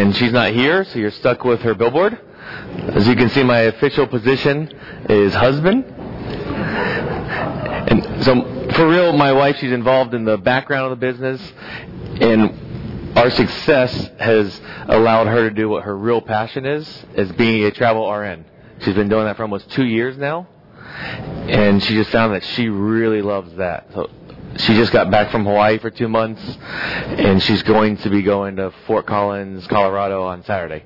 and she's not here, so you're stuck with her billboard. As you can see, my official position is husband. And so, for real, my wife, she's involved in the background of the business, and our success has allowed her to do what her real passion is being a travel RN. She's been doing that for almost 2 years now, and she just found that she really loves that. So she just got back from Hawaii for 2 months, and she's going to be going to Fort Collins, Colorado on Saturday.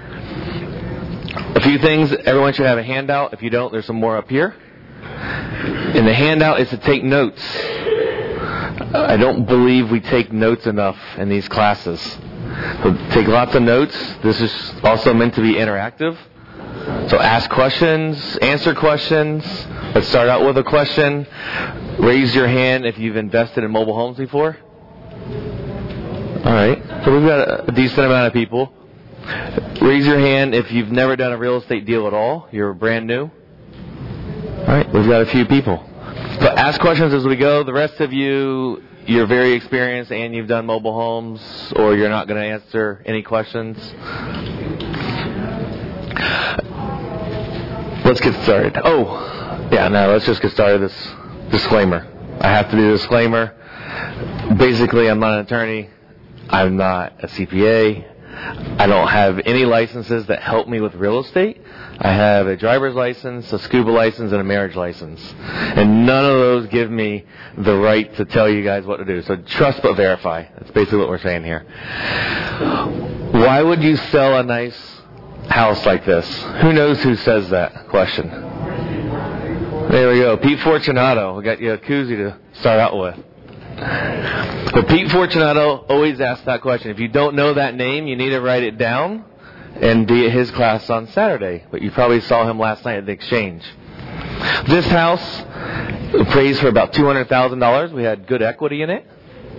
A few things, everyone should have a handout. If you don't, there's some more up here. And the handout is to take notes. I don't believe we take notes enough in these classes. So take lots of notes. This is also meant to be interactive. So ask questions, answer questions. Let's start out with a question. Raise your hand if you've invested in mobile homes before. All right. So we've got a decent amount of people. Raise your hand if you've never done a real estate deal at all. You're brand new. All right. We've got a few people. So ask questions as we go. The rest of you, you're very experienced and you've done mobile homes, or you're not going to answer any questions. Let's get started. Let's just get started. This disclaimer. I have to do a disclaimer. Basically, I'm not an attorney. I'm not a CPA. I don't have any licenses that help me with real estate. I have a driver's license, a scuba license, and a marriage license. And none of those give me the right to tell you guys what to do. So trust but verify. That's basically what we're saying here. Why would you sell a nice house like this? Who knows who says that question? There we go. Pete Fortunato. We got you a koozie to start out with. But Pete Fortunato always asks that question. If you don't know that name, you need to write it down and be at his class on Saturday. But you probably saw him last night at the Exchange. This house appraised for about $200,000. We had good equity in it.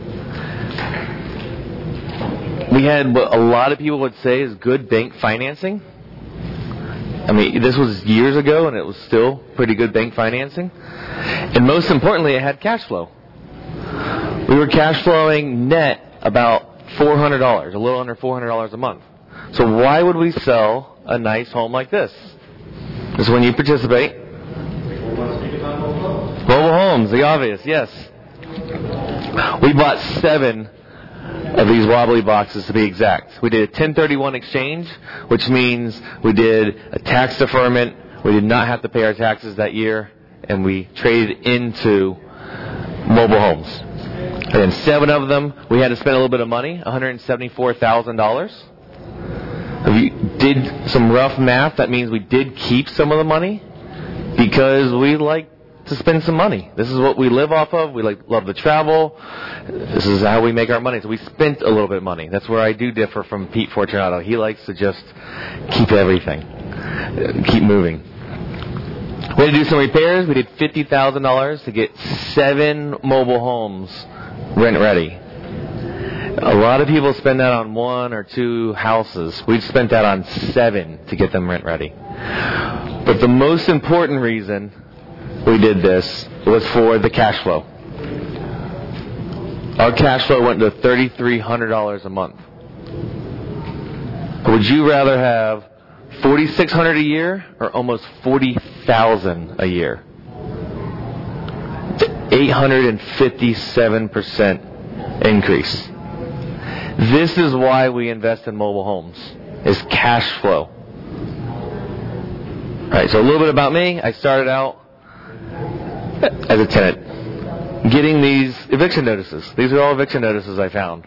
We had what a lot of people would say is good bank financing. I mean, this was years ago, and it was still pretty good bank financing. And most importantly, it had cash flow. We were cash flowing net about $400, a little under $400 a month. So why would we sell a nice home like this? This is when you participate. Mobile homes, the obvious, yes. We bought 7 of these wobbly boxes to be exact. We did a 1031 exchange, which means we did a tax deferment. We did not have to pay our taxes that year, and we traded into mobile homes. And then 7 of them, we had to spend a little bit of money, $174,000. If you did some rough math, that means we did keep some of the money because we like to spend some money. This is what we live off of. We love to travel. This is how we make our money. So we spent a little bit of money. That's where I do differ from Pete Fortunato. He likes to just keep everything, keep moving. We had to do some repairs. We did $50,000 to get 7 mobile homes rent ready. A lot of people spend that on 1 or 2 houses. We've spent that on 7 to get them rent ready. But the most important reason we did this was for the cash flow. Our cash flow went to $3,300 a month. Would you rather have $4,600 a year or almost $40,000 a year? 857% increase. This is why we invest in mobile homes, is cash flow. All right, so a little bit about me. I started out as a tenant, getting these eviction notices. These are all eviction notices I found.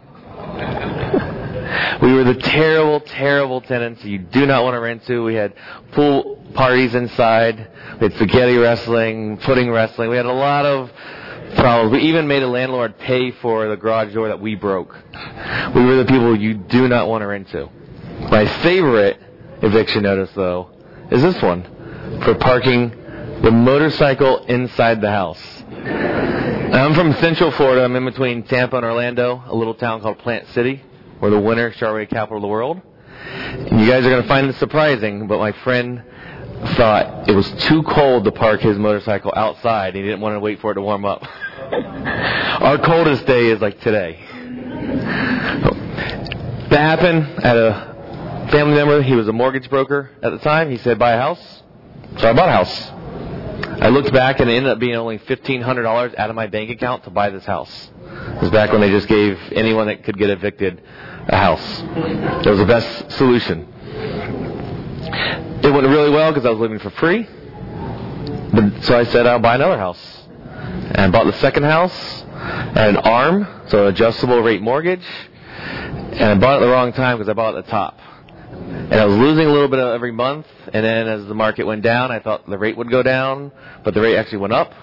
We were the terrible, terrible tenants you do not want to rent to. We had pool parties inside. We had spaghetti wrestling, pudding wrestling. We had a lot of problems. We even made a landlord pay for the garage door that we broke. We were the people you do not want to rent to. My favorite eviction notice, though, is this one, for parking the motorcycle inside the house. I'm from Central Florida. I'm in between Tampa and Orlando, a little town called Plant City. We're the winter strawberry capital of the world. And you guys are going to find this surprising, but my friend thought it was too cold to park his motorcycle outside. He didn't want to wait for it to warm up. Our coldest day is like today. That happened at a family member, he was a mortgage broker at the time. He said, buy a house. So I bought a house. I looked back and it ended up being only $1,500 out of my bank account to buy this house. It was back when they just gave anyone that could get evicted a house. It was the best solution. It went really well because I was living for free. So I said, I'll buy another house. And I bought the second house at an ARM, so an adjustable rate mortgage. And I bought it at the wrong time because I bought it at the top. And I was losing a little bit every month. And then as the market went down, I thought the rate would go down, but the rate actually went up.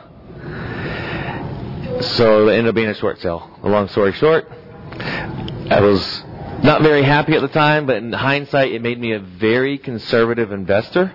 So it ended up being a short sale. A long story short, I was not very happy at the time, but in hindsight, it made me a very conservative investor.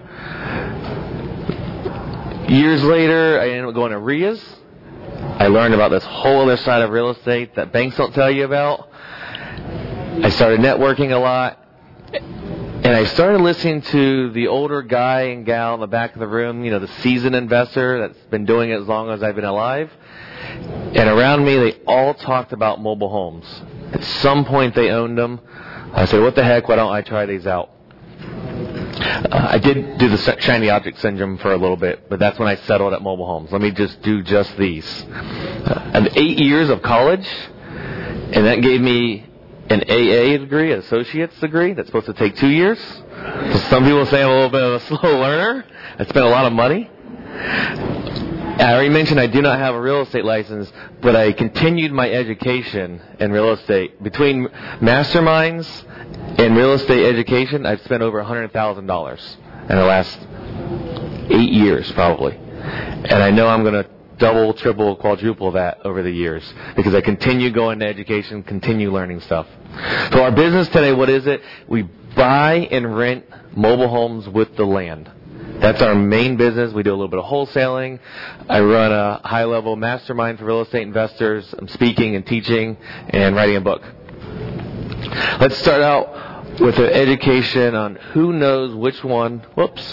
Years later, I ended up going to RIAs. I learned about this whole other side of real estate that banks don't tell you about. I started networking a lot. And I started listening to the older guy and gal in the back of the room, the seasoned investor that's been doing it as long as I've been alive. And around me, they all talked about mobile homes. At some point, they owned them. I said, what the heck, why don't I try these out? I did do the shiny object syndrome for a little bit, but that's when I settled at mobile homes. Let me just do just these. I have 8 years of college, and that gave me an AA degree, an associate's degree, that's supposed to take 2 years. So some people say I'm a little bit of a slow learner. I spent a lot of money. I already mentioned I do not have a real estate license, but I continued my education in real estate. Between masterminds and real estate education, I've spent over $100,000 in the last 8 years, probably. And I know I'm going to double, triple, quadruple that over the years because I continue going to education, continue learning stuff. So our business today, what is it? We buy and rent mobile homes with the land. That's our main business. We do a little bit of wholesaling. I run a high-level mastermind for real estate investors. I'm speaking and teaching and writing a book. Let's start out with an education on who knows which one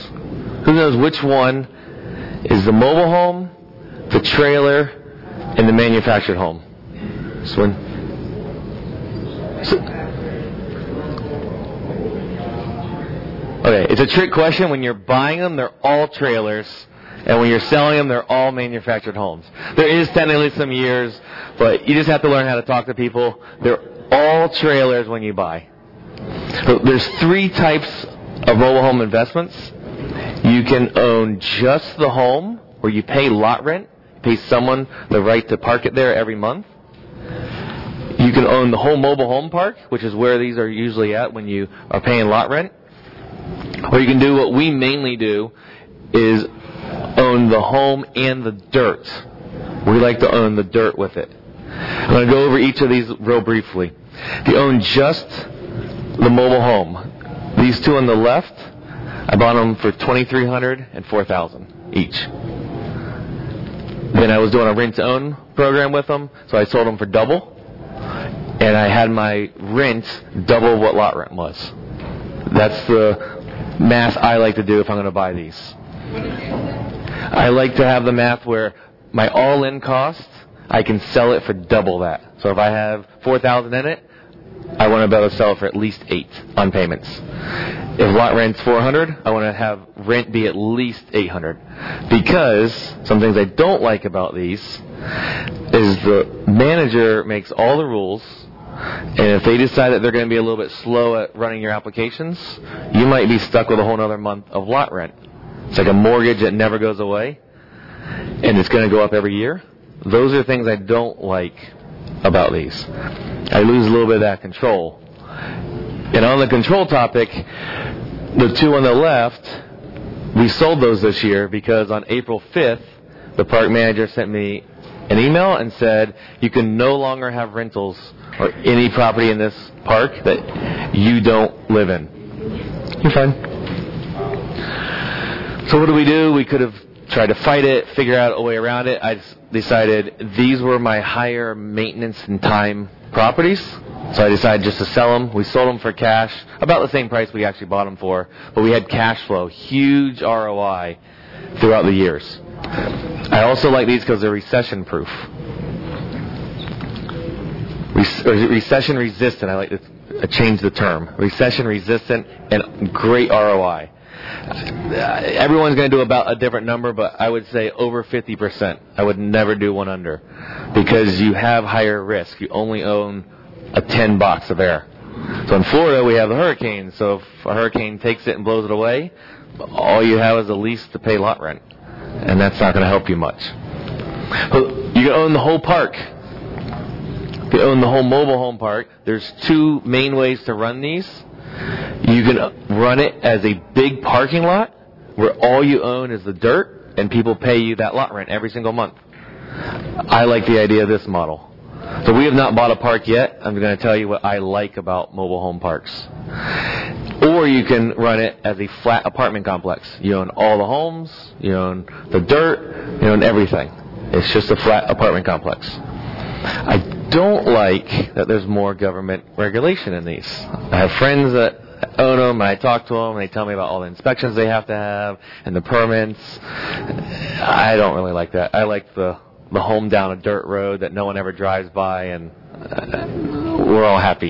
is the mobile home, the trailer, and the manufactured home. This one. Okay, it's a trick question. When you're buying them, they're all trailers. And when you're selling them, they're all manufactured homes. There is technically some years, but you just have to learn how to talk to people. They're all trailers when you buy. So there's 3 types of mobile home investments. You can own just the home, where you pay lot rent. You pay someone the right to park it there every month. You can own the whole mobile home park, which is where these are usually at when you are paying lot rent. Or you can do what we mainly do, is own the home and the dirt. We like to own the dirt with it. I'm going to go over each of these real briefly. If you own just the mobile home, these 2 on the left, I bought them for $2,300 and $4,000 each. Then I was doing a rent-to-own program with them, so I sold them for double. And I had my rent double what lot rent was. That's the math I like to do if I'm going to buy these. I like to have the math where my all-in cost, I can sell it for double that. So if I have $4,000 in it, I want to be able to sell it for at least $8 on payments. If lot rent's $400, I want to have rent be at least $800. Because some things I don't like about these is the manager makes all the rules, and if they decide that they're going to be a little bit slow at running your applications, you might be stuck with a whole other month of lot rent. It's like a mortgage that never goes away, and it's going to go up every year. Those are things I don't like about these. I lose a little bit of that control. And on the control topic, the 2 on the left, we sold those this year because on April 5th, the park manager sent me an email and said, you can no longer have rentals or any property in this park that you don't live in. You're fine. So what do? We could have tried to fight it, figure out a way around it. I decided these were my higher maintenance and time properties. So I decided just to sell them. We sold them for cash, about the same price we actually bought them for. But we had cash flow, huge ROI throughout the years. I also like these because they're recession-proof. recession resistant. I like to change the term. Recession resistant and great ROI. Everyone's going to do about a different number, but I would say over 50%. I would never do one under, because you have higher risk. You only own a 10 box of air. So in Florida, we have the hurricane. So if a hurricane takes it and blows it away, all you have is a lease to pay lot rent, and that's not going to help you much. You can own the whole park. You can own the whole mobile home park. There's two main ways to run these. You can run it as a big parking lot where all you own is the dirt and people pay you that lot rent every single month. I like the idea of this model. So we have not bought a park yet. I'm going to tell you what I like about mobile home parks. Or you can run it as a flat apartment complex. You own all the homes, you own the dirt, you own everything. It's just a flat apartment complex. I don't like that there's more government regulation in these. I have friends that own them, and I talk to them, and they tell me about all the inspections they have to have and the permits. I don't really like that. I like the home down a dirt road that no one ever drives by, and we're all happy.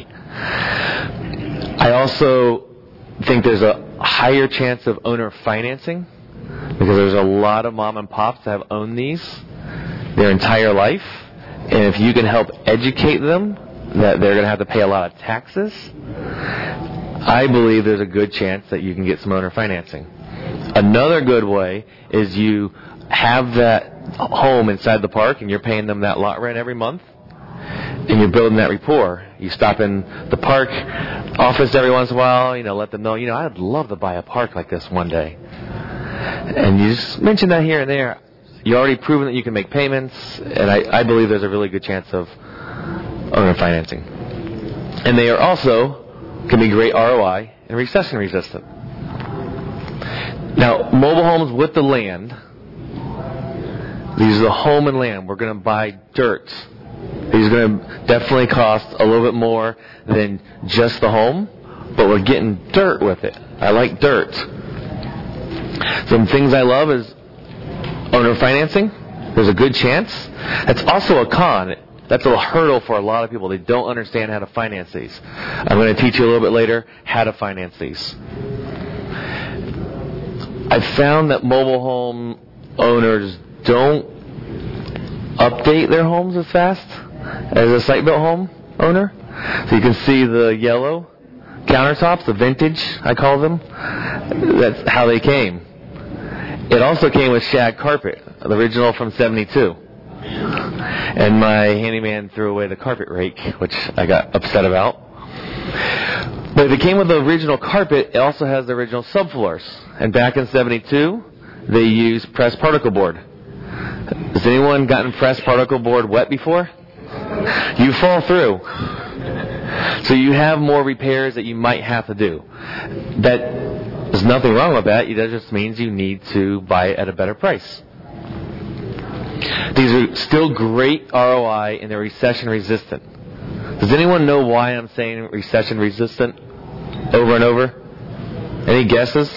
I also think there's a higher chance of owner financing, because there's a lot of mom and pops that have owned these their entire life. And if you can help educate them that they're going to have to pay a lot of taxes, I believe there's a good chance that you can get some owner financing. Another good way is you have that home inside the park and you're paying them that lot rent every month, and you're building that rapport. You stop in the park office every once in a while, let them know, I'd love to buy a park like this one day. And you just mention that here and there. You're already proven that you can make payments, and I believe there's a really good chance of owner financing. And they are also can be great ROI and recession resistant. Now, mobile homes with the land, these are the home and land. We're going to buy dirt. These are going to definitely cost a little bit more than just the home, but we're getting dirt with it. I like dirt. Some things I love is owner financing. There's a good chance. That's also a con. That's a hurdle for a lot of people. They don't understand how to finance these. I'm going to teach you a little bit later how to finance these. I've found that mobile home owners don't update their homes as fast as a site-built home owner. So you can see the yellow countertops, the vintage, I call them. That's how they came. It also came with shag carpet, the original from 72. And my handyman threw away the carpet rake, which I got upset about. But if it came with the original carpet, it also has the original subfloors. And back in 72, they used pressed particle board. Has anyone gotten pressed particle board wet before? You fall through. So you have more repairs that you might have to do. There's nothing wrong with that. That just means you need to buy it at a better price. These are still great ROI and they're recession resistant. Does anyone know why I'm saying recession resistant over and over? Any guesses?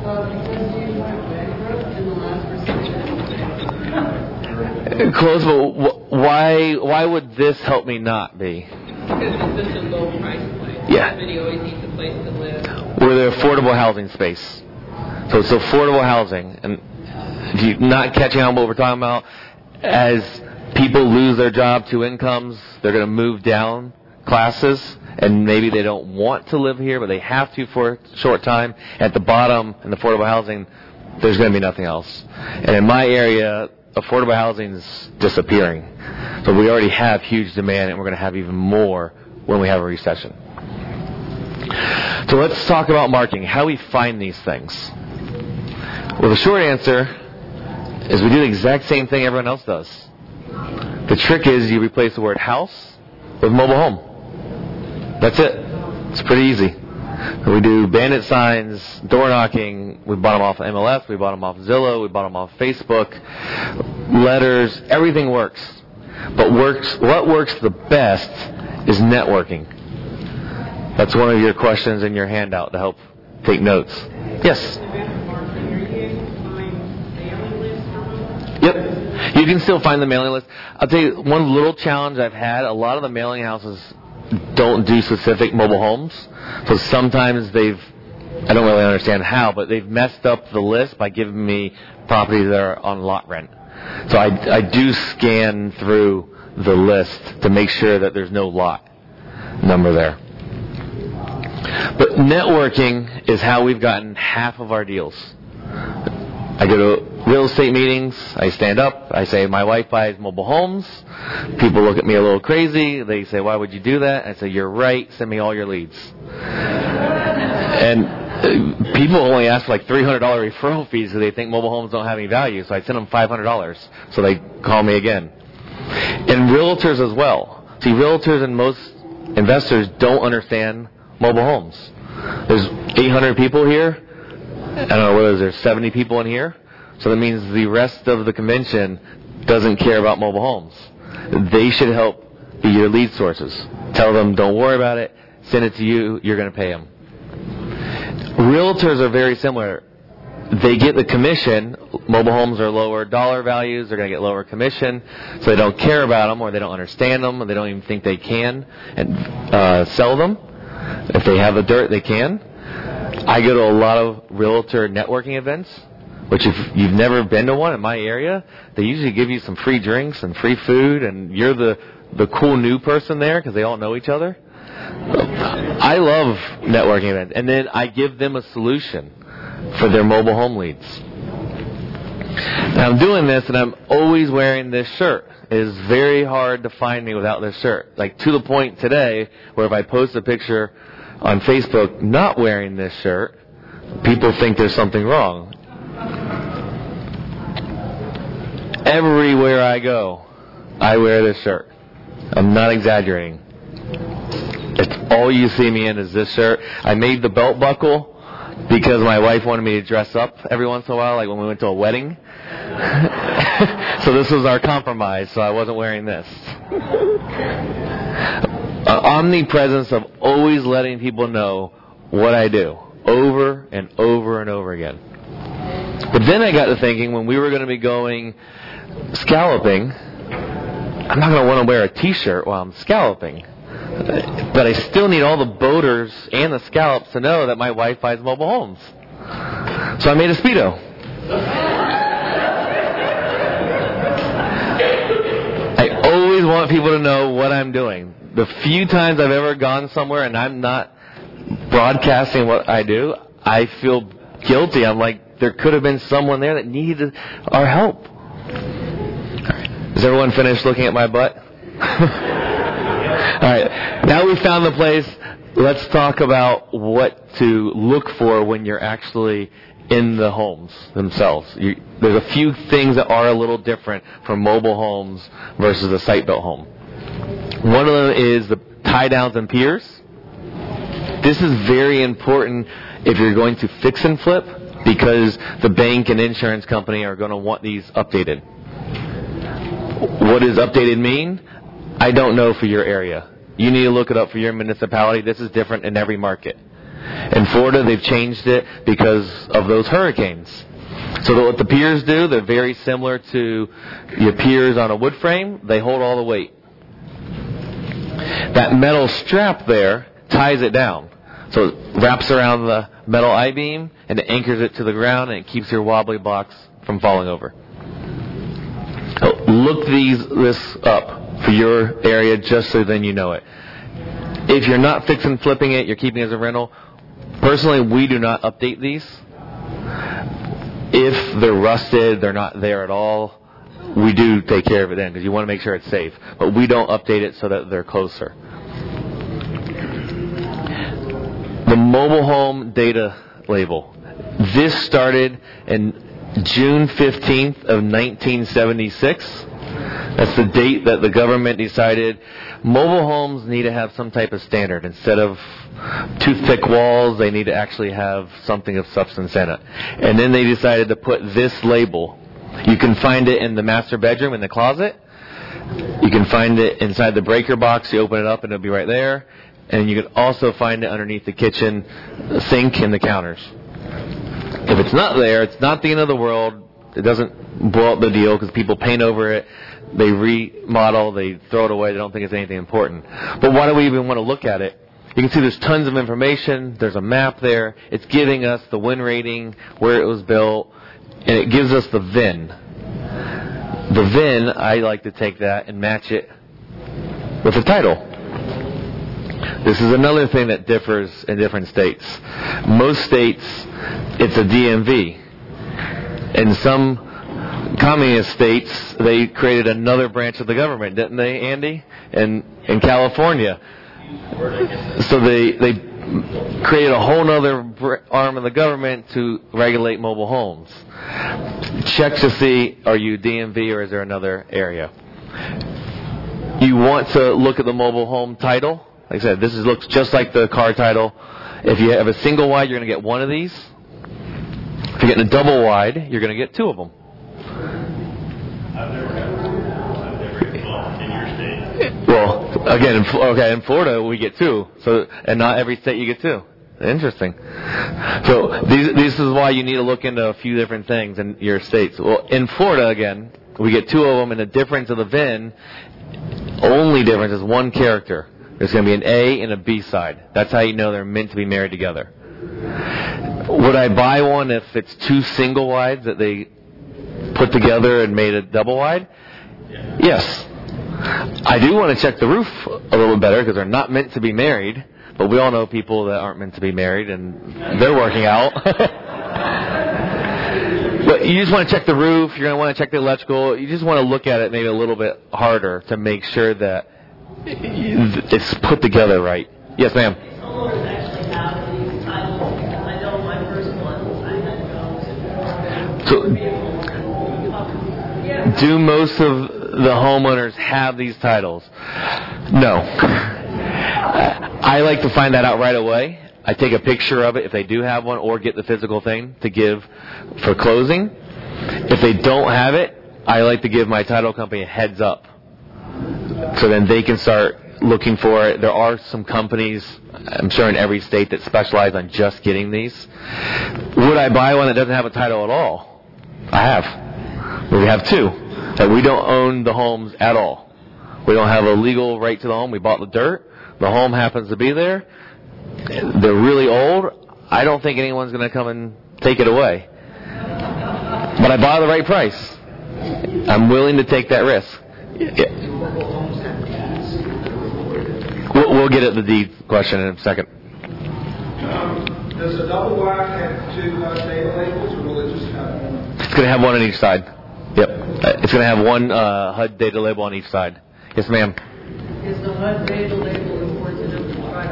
Close, but why would this help me not be? Because it's such a low price point. Yeah. Everybody always needs a place to live. We're the affordable housing space. So it's affordable housing. And if you're not catching on what we're talking about, as people lose their job to incomes, they're going to move down classes, and maybe they don't want to live here, but they have to for a short time. At the bottom in affordable housing, there's going to be nothing else. And in my area, affordable housing is disappearing. So we already have huge demand, and we're going to have even more when we have a recession. So let's talk about marketing, how we find these things. Well, the short answer is we do the exact same thing everyone else does. The trick is you replace the word house with mobile home. That's it. It's pretty easy. We do bandit signs, door knocking. We bought them off of MLS. We bought them off Zillow. We bought them off Facebook. Letters. Everything works. But what works the best is networking. That's one of your questions in your handout to help take notes. Yes? Yep. You can still find the mailing list. I'll tell you one little challenge I've had. A lot of the mailing houses don't do specific mobile homes. So sometimes I don't really understand how, but they've messed up the list by giving me properties that are on lot rent. So I do scan through the list to make sure that there's no lot number there. But networking is how we've gotten half of our deals. I go to real estate meetings, I stand up, I say, my wife buys mobile homes. People look at me a little crazy. They say, why would you do that? I say, you're right, send me all your leads. And people only ask for like $300 referral fees because they think mobile homes don't have any value. So I send them $500, so they call me again. And realtors as well. See, realtors and most investors don't understand mobile homes. There's 800 people here. I don't know, what is there, 70 people in here? So that means the rest of the convention doesn't care about mobile homes. They should help be your lead sources. Tell them, don't worry about it, send it to you, you're going to pay them. Realtors are very similar. They get the commission. Mobile homes are lower dollar values. They're going to get lower commission. So they don't care about them, or they don't understand them, or they don't even think they can and sell them. If they have the dirt, they can. I go to a lot of realtor networking events, which if you've never been to one in my area, they usually give you some free drinks and free food, and you're the cool new person there because they all know each other. I love networking events. And then I give them a solution for their mobile home leads. Now I'm doing this, and I'm always wearing this shirt. It is very hard to find me without this shirt. Like, to the point today where if I post a picture on Facebook not wearing this shirt, people think there's something wrong. Everywhere I go, I wear this shirt. I'm not exaggerating. It's all you see me in is this shirt. I made the belt buckle because my wife wanted me to dress up every once in a while, like when we went to a wedding. So this was our compromise, so I wasn't wearing this. Omnipresence of always letting people know what I do over and over and over again. But then I got to thinking, when we were going to be going scalloping, I'm not going to want to wear a t-shirt while I'm scalloping. But I still need all the boaters and the scallops to know that my wife buys mobile homes. So I made a Speedo. I always want people to know what I'm doing. The few times I've ever gone somewhere and I'm not broadcasting what I do, I feel guilty. I'm like, there could have been someone there that needed our help. Is everyone finished looking at my butt? All right, now we've found the place. Let's talk about what to look for when you're actually in the homes themselves. There's a few things that are a little different from mobile homes versus a site-built home. One of them is the tie-downs and piers. This is very important if you're going to fix and flip, because the bank and insurance company are going to want these updated. What does updated mean? I don't know for your area. You need to look it up for your municipality. This is different in every market. In Florida, they've changed it because of those hurricanes. So what the piers do, they're very similar to your piers on a wood frame. They hold all the weight. That metal strap there ties it down. So it wraps around the metal I-beam and it anchors it to the ground, and it keeps your wobbly blocks from falling over. So look this up for your area, just so then you know it. If you're not fix and flipping it, you're keeping it as a rental. Personally, we do not update these. If they're rusted, they're not there at all, we do take care of it then, because you want to make sure it's safe. But we don't update it so that they're closer. The mobile home data label. This started in June 15th of 1976. That's the date that the government decided mobile homes need to have some type of standard. Instead of toothpick walls, they need to actually have something of substance in it. And then they decided to put this label. You can find it in the master bedroom in the closet. You can find it inside the breaker box. You open it up and it'll be right there. And you can also find it underneath the kitchen sink and the counters. If it's not there, it's not the end of the world. It doesn't blow up the deal because people paint over it, they remodel, they throw it away, they don't think it's anything important. But why do we even want to look at it? You can see there's tons of information. There's a map there. It's giving us the win rating, where it was built, and it gives us the VIN. The VIN, I like to take that and match it with the title. This is another thing that differs in different states. Most states, it's a DMV. In some communist states, they created another branch of the government, didn't they, Andy? In California. So they created a whole other arm of the government to regulate mobile homes. Check to see, are you DMV or is there another area? You want to look at the mobile home title. Like I said, this looks just like the car title. If you have a single wide, you're going to get one of these. If you're getting a double wide, you're going to get two of them. I've never in your state. Well, again, in Florida we get two, and not every state you get two. Interesting. So this is why you need to look into a few different things in your states. Well, in Florida, again, we get two of them, and the difference of the VIN, only difference is one character. There's going to be an A and a B side. That's how you know they're meant to be married together. Would I buy one if it's two single wides that they put together and made a double wide? Yes. I do want to check the roof a little bit better because they're not meant to be married, but we all know people that aren't meant to be married and they're working out. But you just want to check the roof, you're going to want to check the electrical, you just want to look at it maybe a little bit harder to make sure that it's put together right. Yes, ma'am. So, do most of the homeowners have these titles? No. I like to find that out right away. I take a picture of it if they do have one, or get the physical thing to give for closing. If they don't have it, I like to give my title company a heads up, so then they can start looking for it. There are some companies, I'm sure in every state, that specialize on just getting these. Would I buy one that doesn't have a title at all? I have. We have two. That we don't own the homes at all. We don't have a legal right to the home. We bought the dirt. The home happens to be there. They're really old. I don't think anyone's going to come and take it away. But I bought the right price. I'm willing to take that risk. We'll get at the deed question in a second. Does a double wide have two data labels, or will it just have one? It's going to have one on each side. Yep. It's going to have one HUD data label on each side. Yes, ma'am. Is the HUD data label important enough to try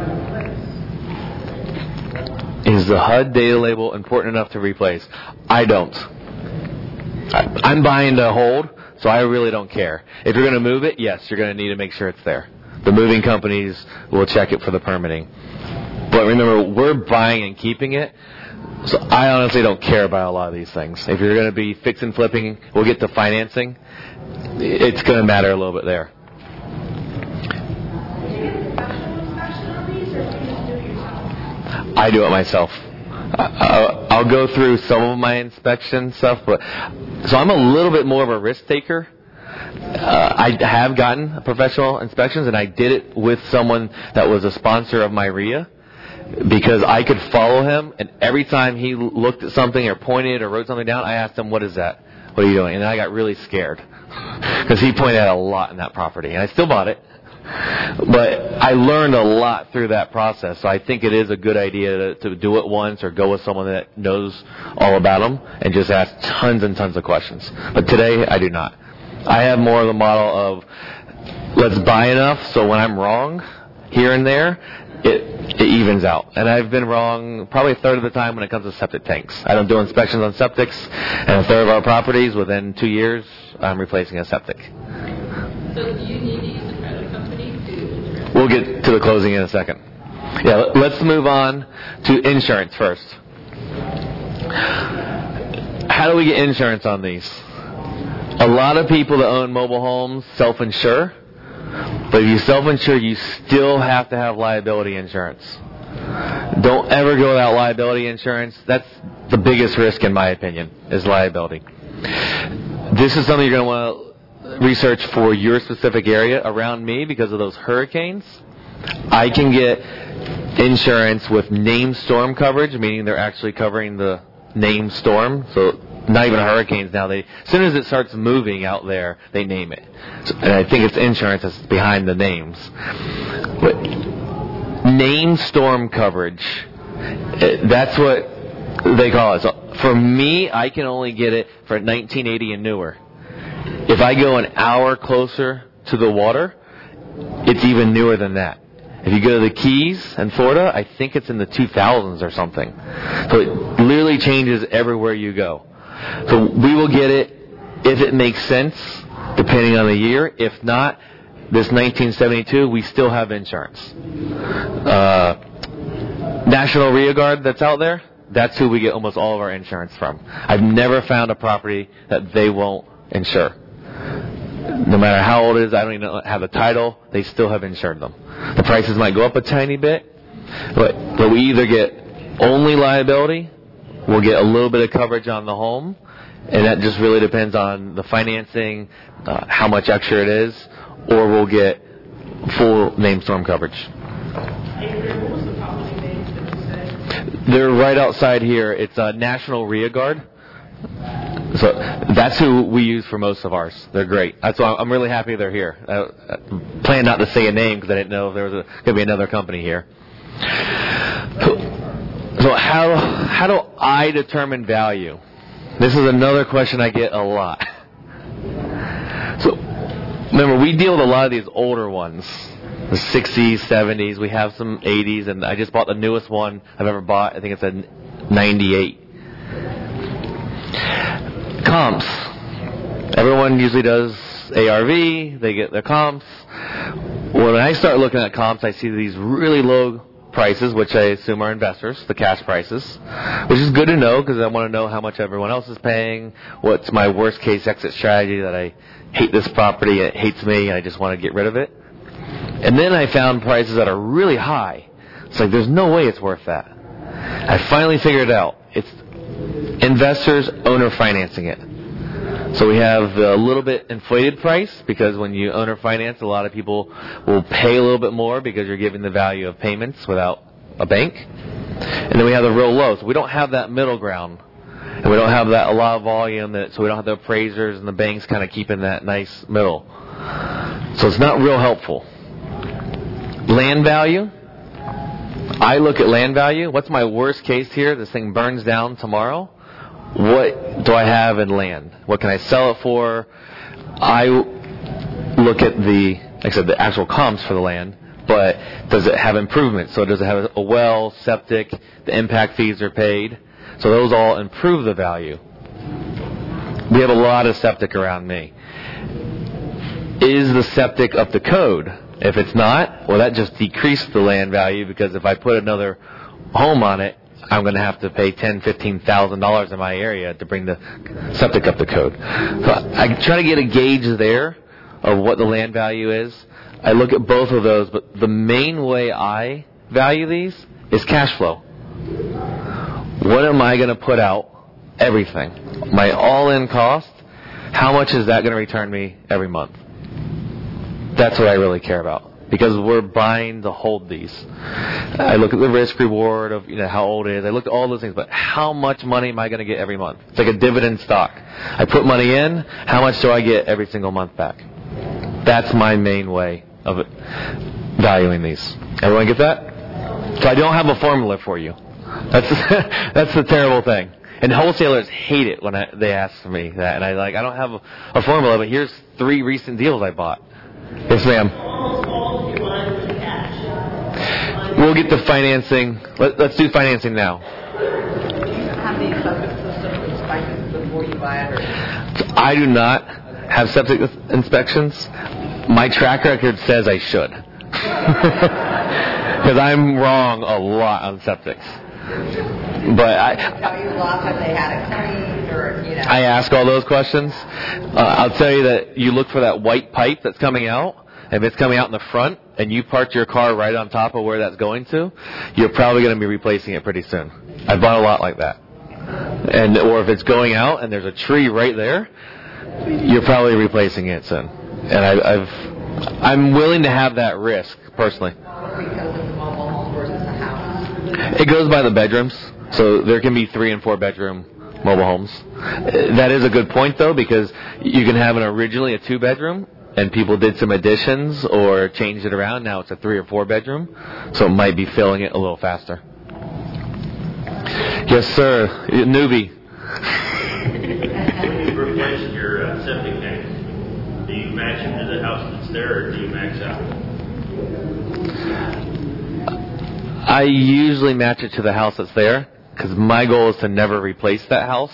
to replace? Is the HUD data label important enough to replace? I don't. I'm buying to hold, so I really don't care. If you're going to move it, yes, you're going to need to make sure it's there. The moving companies will check it for the permitting. But remember, we're buying and keeping it, so I honestly don't care about a lot of these things. If you're going to be fix and flipping, we'll get to financing, it's going to matter a little bit there. I do it myself. I'll go through some of my inspection stuff, so I'm a little bit more of a risk taker. I have gotten professional inspections, and I did it with someone that was a sponsor of my RIA, because I could follow him, and every time he looked at something or pointed or wrote something down, I asked him, what is that? What are you doing? And I got really scared because he pointed out a lot in that property, and I still bought it. But I learned a lot through that process, so I think it is a good idea to do it once or go with someone that knows all about them and just ask tons and tons of questions. But today, I do not. I have more of the model of let's buy enough so when I'm wrong here and there, it evens out. And I've been wrong probably a third of the time when it comes to septic tanks. I don't do inspections on septics, and a third of our properties, within 2 years, I'm replacing a septic. So do you need to use a credit company to... We'll get to the closing in a second. Yeah, let's move on to insurance first. How do we get insurance on these? A lot of people that own mobile homes self-insure, but if you self-insure, you still have to have liability insurance. Don't ever go without liability insurance. That's the biggest risk, in my opinion, is liability. This is something you're going to want to research for your specific area. Around me, because of those hurricanes, I can get insurance with named storm coverage, meaning they're actually covering the named storm. So not even hurricanes now. As soon as it starts moving out there, they name it. And I think it's insurance that's behind the names. But named storm coverage, that's what they call it. So for me, I can only get it for 1980 and newer. If I go an hour closer to the water, it's even newer than that. If you go to the Keys in Florida, I think it's in the 2000s or something. So it literally changes everywhere you go. So we will get it if it makes sense, depending on the year. If not, this 1972, we still have insurance. National Rio Guard that's out there, that's who we get almost all of our insurance from. I've never found a property that they won't insure. No matter how old it is, I don't even have a title, they still have insured them. The prices might go up a tiny bit, but we either get only liability, we'll get a little bit of coverage on the home, and that just really depends on the financing, how much extra it is, or we'll get full named storm coverage. Adrian, what was the property name that you said? They're right outside here. It's National Rio Guard. So that's who we use for most of ours. They're great. That's why I'm really happy they're here. I planned not to say a name because I didn't know if there was going to be another company here. So how do I determine value? This is another question I get a lot. So remember, we deal with a lot of these older ones, the 60s, 70s. We have some 80s, and I just bought the newest one I've ever bought. I think it's a 98. Comps. Everyone usually does ARV. They get their comps. When I start looking at comps, I see these really low prices, which I assume are investors, the cash prices, which is good to know because I want to know how much everyone else is paying, what's my worst case exit strategy, that I hate this property, it hates me, and I just want to get rid of it. And then I found prices that are really high. It's like, there's no way it's worth that. I finally figured it out. It's investors, owner financing it. So we have a little bit inflated price because when you owner finance, a lot of people will pay a little bit more because you're giving the value of payments without a bank. And then we have the real low. So we don't have that middle ground. And we don't have that a lot of volume, so we don't have the appraisers and the banks kind of keeping that nice middle. So it's not real helpful. Land value. I look at land value. What's my worst case here? This thing burns down tomorrow. What do I have in land? What can I sell it for? I look at the actual comps for the land, but does it have improvements? So does it have a well, septic, the impact fees are paid? So those all improve the value. We have a lot of septic around me. Is the septic up to code? If it's not, well, that just decreased the land value because if I put another home on it, I'm going to have to pay $10,000, $15,000 in my area to bring the septic up to code. So I try to get a gauge there of what the land value is. I look at both of those, but the main way I value these is cash flow. What am I going to put out? Everything. My all-in cost, how much is that going to return me every month? That's what I really care about. Because we're buying to hold these. I look at the risk reward of how old it is. I look at all those things, but how much money am I going to get every month? It's like a dividend stock. I put money in, how much do I get every single month back? That's my main way of valuing these. Everyone get that? So I don't have a formula for you. That's the terrible thing. And wholesalers hate it when they ask me that. And I don't have a formula, but here's 3 recent deals I bought. Yes, ma'am. We'll get the financing. Let's do financing now. Have the septic system inspected before you buy it? I do not have septic inspections. My track record says I should. Because I'm wrong a lot on septics. But Tell you a lot when they had it cleaned or, I ask all those questions. I'll tell you that you look for that white pipe that's coming out. If it's coming out in the front and you parked your car right on top of where that's going to, you're probably going to be replacing it pretty soon. I bought a lot like that. or if it's going out and there's a tree right there, you're probably replacing it soon. And I'm willing to have that risk personally. Because it's a mobile home versus a house. It goes by the bedrooms, so there can be 3 and 4 bedroom mobile homes. That is a good point though, because you can have originally a 2 bedroom, and people did some additions or changed it around. Now it's a 3 or 4 bedroom, so it might be filling it a little faster. Yes, sir. Newbie. When you replace your septic tank, do you match them to the house that's there, or do you max out? I usually match it to the house that's there, because my goal is to never replace that house.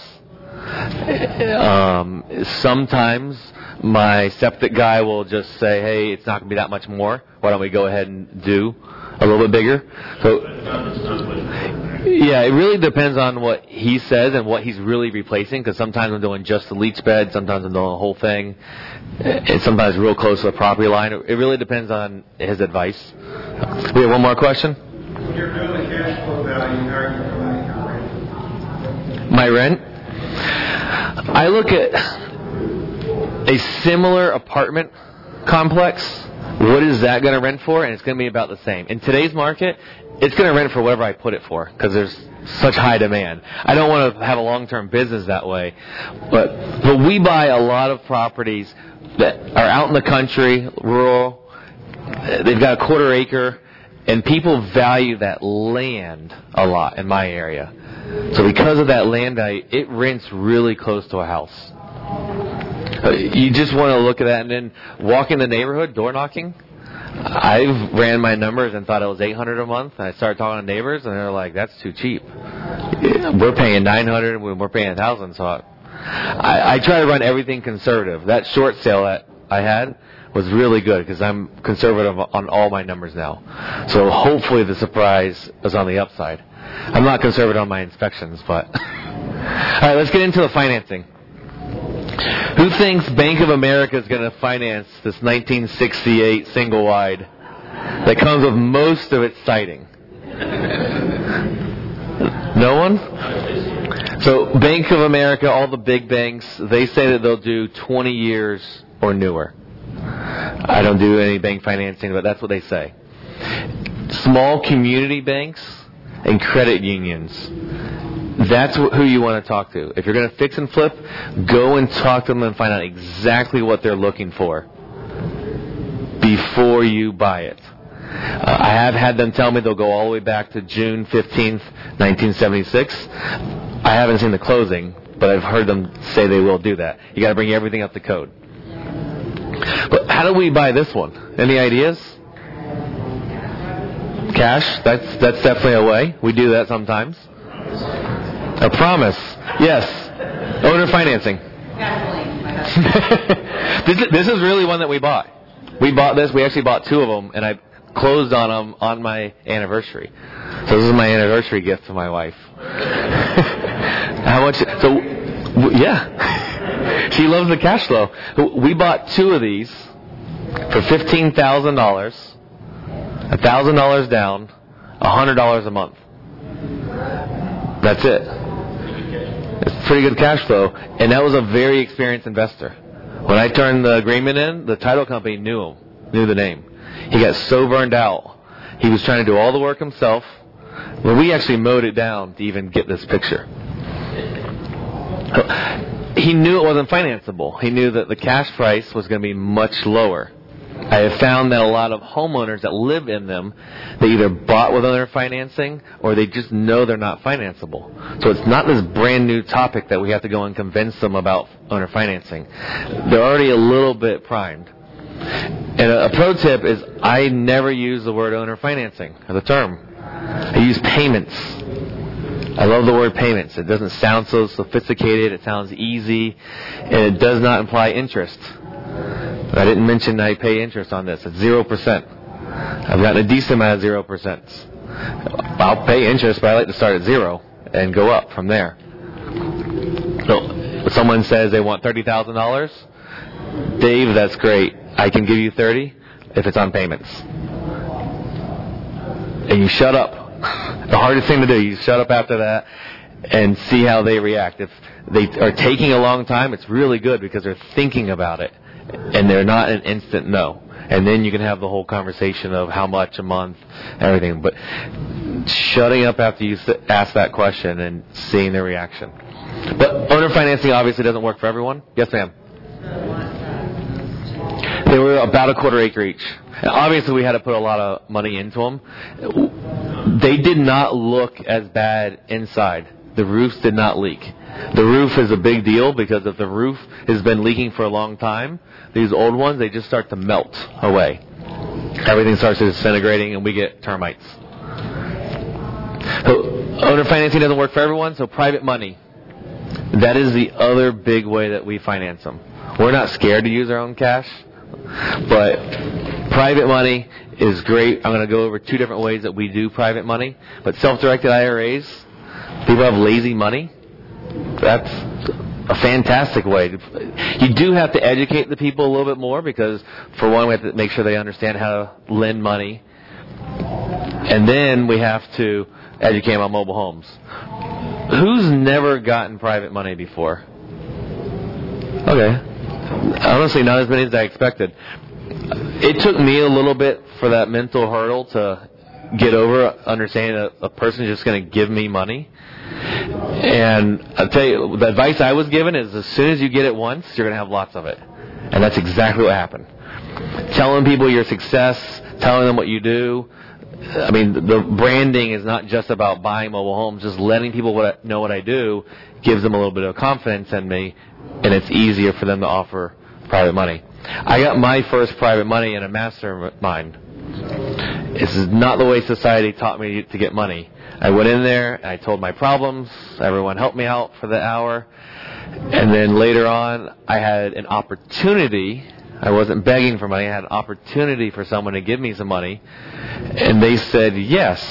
Sometimes my septic guy will just say, hey, it's not going to be that much more. Why don't we go ahead and do a little bit bigger? So, yeah, it really depends on what he says and what he's really replacing, because sometimes I'm doing just the leach bed, sometimes I'm doing the whole thing, and sometimes real close to the property line. It really depends on his advice. We have one more question? When you're doing the cash flow value, how are you providing your rent? My rent? I look at a similar apartment complex. What is that going to rent for? And it's going to be about the same. In today's market, it's going to rent for whatever I put it for, because there's such high demand. I don't want to have a long-term business that way. But we buy a lot of properties that are out in the country, rural. They've got a 1/4 acre. And people value that land a lot in my area. So because of that land value, it rents really close to a house. You just want to look at that and then walk in the neighborhood, door knocking. I've ran my numbers and thought it was $800 a month. And I started talking to neighbors, and they're like, that's too cheap. We're paying $900 when we're paying $1,000. So I try to run everything conservative. That short sale that I had was really good, because I'm conservative on all my numbers now. So hopefully the surprise is on the upside. I'm not conservative on my inspections, but... All right, let's get into the financing. Who thinks Bank of America is going to finance this 1968 single wide that comes with most of its siding? No one? So Bank of America, all the big banks, they say that they'll do 20 years or newer. I don't do any bank financing, but that's what they say. Small community banks and credit unions, that's who you want to talk to. If you're going to fix and flip, go and talk to them and find out exactly what they're looking for before you buy it. I have had them tell me they'll go all the way back to June 15th, 1976. I haven't seen the closing, but I've heard them say they will do that. You got to bring everything up to code. But how do we buy this one? Any ideas? Cash? That's definitely a way. We do that sometimes. A promise. Yes. Owner financing. This is really one that we bought. We bought this. We actually bought 2 of them, and I closed on them on my anniversary. So this is my anniversary gift to my wife. How much? So, yeah. She loves the cash flow. We bought 2 of these for $15,000, $1,000 down, $100 a month. That's it. It's pretty good cash flow, and that was a very experienced investor. When I turned the agreement in, the title company knew the name. He got so burned out. He was trying to do all the work himself. Well, we actually mowed it down to even get this picture. He knew it wasn't financeable. He knew that the cash price was going to be much lower. I have found that a lot of homeowners that live in them, they either bought with owner financing or they just know they're not financeable. So it's not this brand new topic that we have to go and convince them about owner financing. They're already a little bit primed. And a pro tip is I never use the word owner financing as a term. I use payments. I love the word payments. It doesn't sound so sophisticated. It sounds easy. And it does not imply interest. I didn't mention I pay interest on this. It's 0%. I've gotten a decent amount of 0%. I'll pay interest, but I like to start at 0 and go up from there. So if someone says they want $30,000, Dave, that's great. I can give you 30 if it's on payments. And you shut up. The hardest thing to do, you shut up after that. and see how they react. If they are taking a long time, it's really good because they're thinking about it and they're not an instant no. And then you can have the whole conversation of how much a month, everything. But shutting up after you ask that question and seeing their reaction. But owner financing obviously doesn't work for everyone. Yes, ma'am. They were about a quarter acre each. And obviously, we had to put a lot of money into them. They did not look as bad inside. The roofs did not leak. The roof is a big deal because if the roof has been leaking for a long time, these old ones, they just start to melt away. Everything starts disintegrating, and we get termites. So owner financing doesn't work for everyone, so private money. That is the other big way that we finance them. We're not scared to use our own cash, but private money is great. I'm going to go over 2 different ways that we do private money. But self-directed IRAs, people have lazy money. That's a fantastic way. You do have to educate the people a little bit more because, for one, we have to make sure they understand how to lend money. And then we have to educate them on mobile homes. Who's never gotten private money before? Okay. Honestly, not as many as I expected. It took me a little bit for that mental hurdle to get over understanding that a person is just going to give me money. And I'll tell you, the advice I was given is as soon as you get it once, you're going to have lots of it. And that's exactly what happened. Telling people your success, telling them what you do. I mean, the branding is not just about buying mobile homes. Just letting people know what I do gives them a little bit of confidence in me, and it's easier for them to offer private money. I got my first private money in a mastermind. This is not the way society taught me to get money. I went in there, and I told my problems. Everyone helped me out for the hour. And then later on, I had an opportunity. I wasn't begging for money. I had an opportunity for someone to give me some money. And they said yes.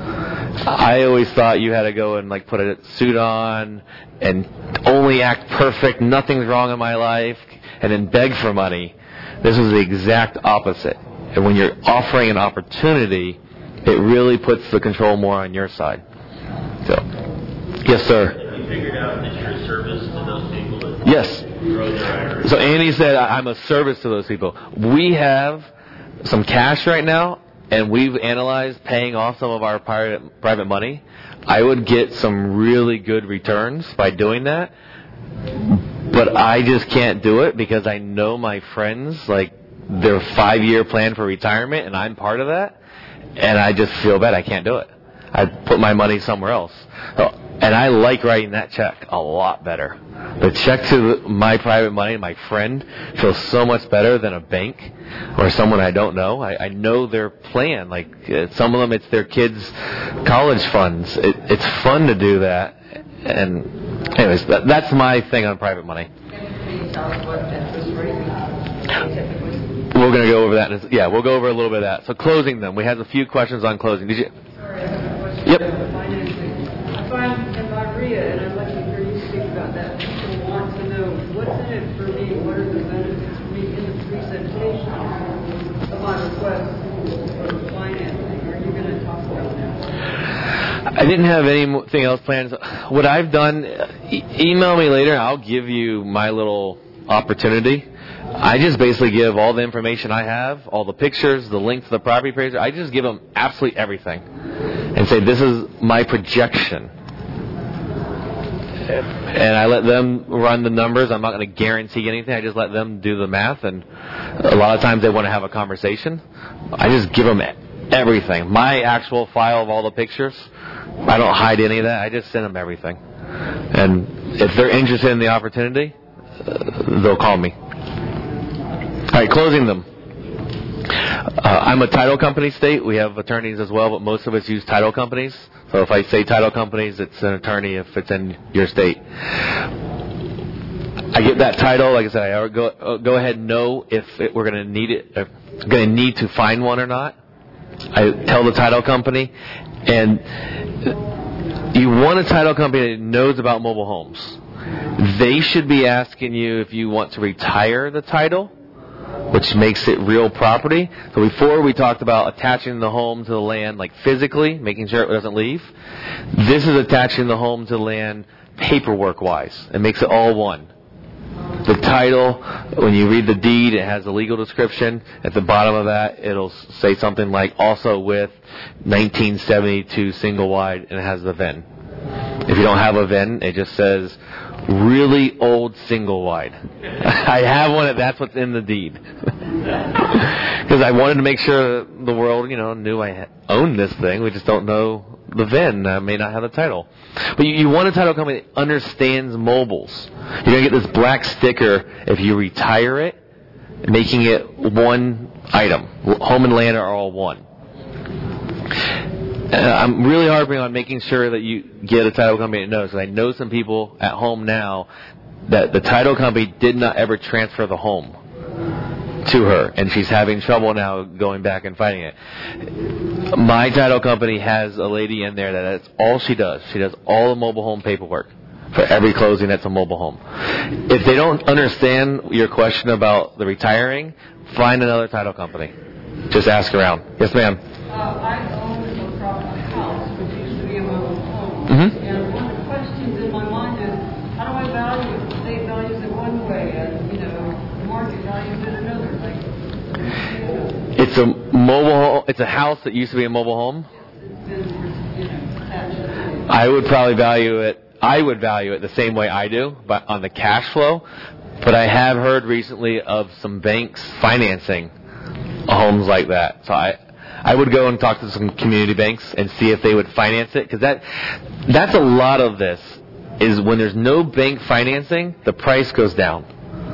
I always thought you had to go and put a suit on and only act perfect, nothing's wrong in my life, and then beg for money. This was the exact opposite. And when you're offering an opportunity, it really puts the control more on your side. So, yes, sir. Have you figured out that you're a service to those people that Yes. grow their IRA? So Andy said I'm a service to those people. We have some cash right now, and we've analyzed paying off some of our private money. I would get some really good returns by doing that, but I just can't do it because I know my friends, their 5-year plan for retirement, and I'm part of that, and I just feel bad. I can't do it. I put my money somewhere else. And I like writing that check a lot better. The check to my private money, my friend, feels so much better than a bank or someone I don't know. I know their plan. Some of them, it's their kids' college funds. It's fun to do that. And anyways, that's my thing on private money. Can you tell us what interest rate typically? We're going to go over that. Yeah, we'll go over a little bit of that. So closing them. We had a few questions on closing. Did you? Sorry, I have a question Yep. about the financing. If I'm in RIA, and I'd like to hear you speak about that, people want to know what's in it for me, what are the benefits for me in the presentation of my request for financing. Are you going to talk about that? I didn't have anything else planned. What I've done, email me later, and I'll give you my little opportunity. I just basically give all the information I have, all the pictures, the link to the property appraiser. I just give them absolutely everything and say, this is my projection. And I let them run the numbers. I'm not going to guarantee anything. I just let them do the math. And a lot of times they want to have a conversation. I just give them everything. My actual file of all the pictures, I don't hide any of that. I just send them everything. And if they're interested in the opportunity, they'll call me. All right, closing them. I'm a title company state. We have attorneys as well, but most of us use title companies. So if I say title companies, it's an attorney if it's in your state. I get that title. Like I said, I go ahead and know if we're going to need it, going to need to find one or not. I tell the title company, and you want a title company that knows about mobile homes. They should be asking you if you want to retire the title which makes it real property. So before we talked about attaching the home to the land, like physically, making sure it doesn't leave. This is attaching the home to the land paperwork-wise. It makes it all one. The title, when you read the deed, it has a legal description. At the bottom of that, it'll say something like, also with 1972 single wide, and it has the VIN. If you don't have a VIN, it just says really old single wide. I have one, that's what's in the deed. Because I wanted to make sure the world, knew I owned this thing. We just don't know the VIN. I may not have the title. But you want a title company that understands mobiles. You're going to get this black sticker if you retire it, making it one item. Home and land are all one. I'm really harping on making sure that you get a title company that knows. Because I know some people at home now that the title company did not ever transfer the home to her, and she's having trouble now going back and fighting it. My title company has a lady in there that's all she does. She does all the mobile home paperwork for every closing that's a mobile home. If they don't understand your question about the retiring, find another title company. Just ask around. Yes, ma'am. I own a house which used to be a mobile home. Mm-hmm. And one of the questions in my mind is, how do I value it? The state values it one way, and the market values it another. It's a mobile. It's a house that used to be a mobile home. I would value it the same way I do, but on the cash flow. But I have heard recently of some banks financing homes like that. So I would go and talk to some community banks and see if they would finance it, because that's a lot of this. Is when there's no bank financing, the price goes down.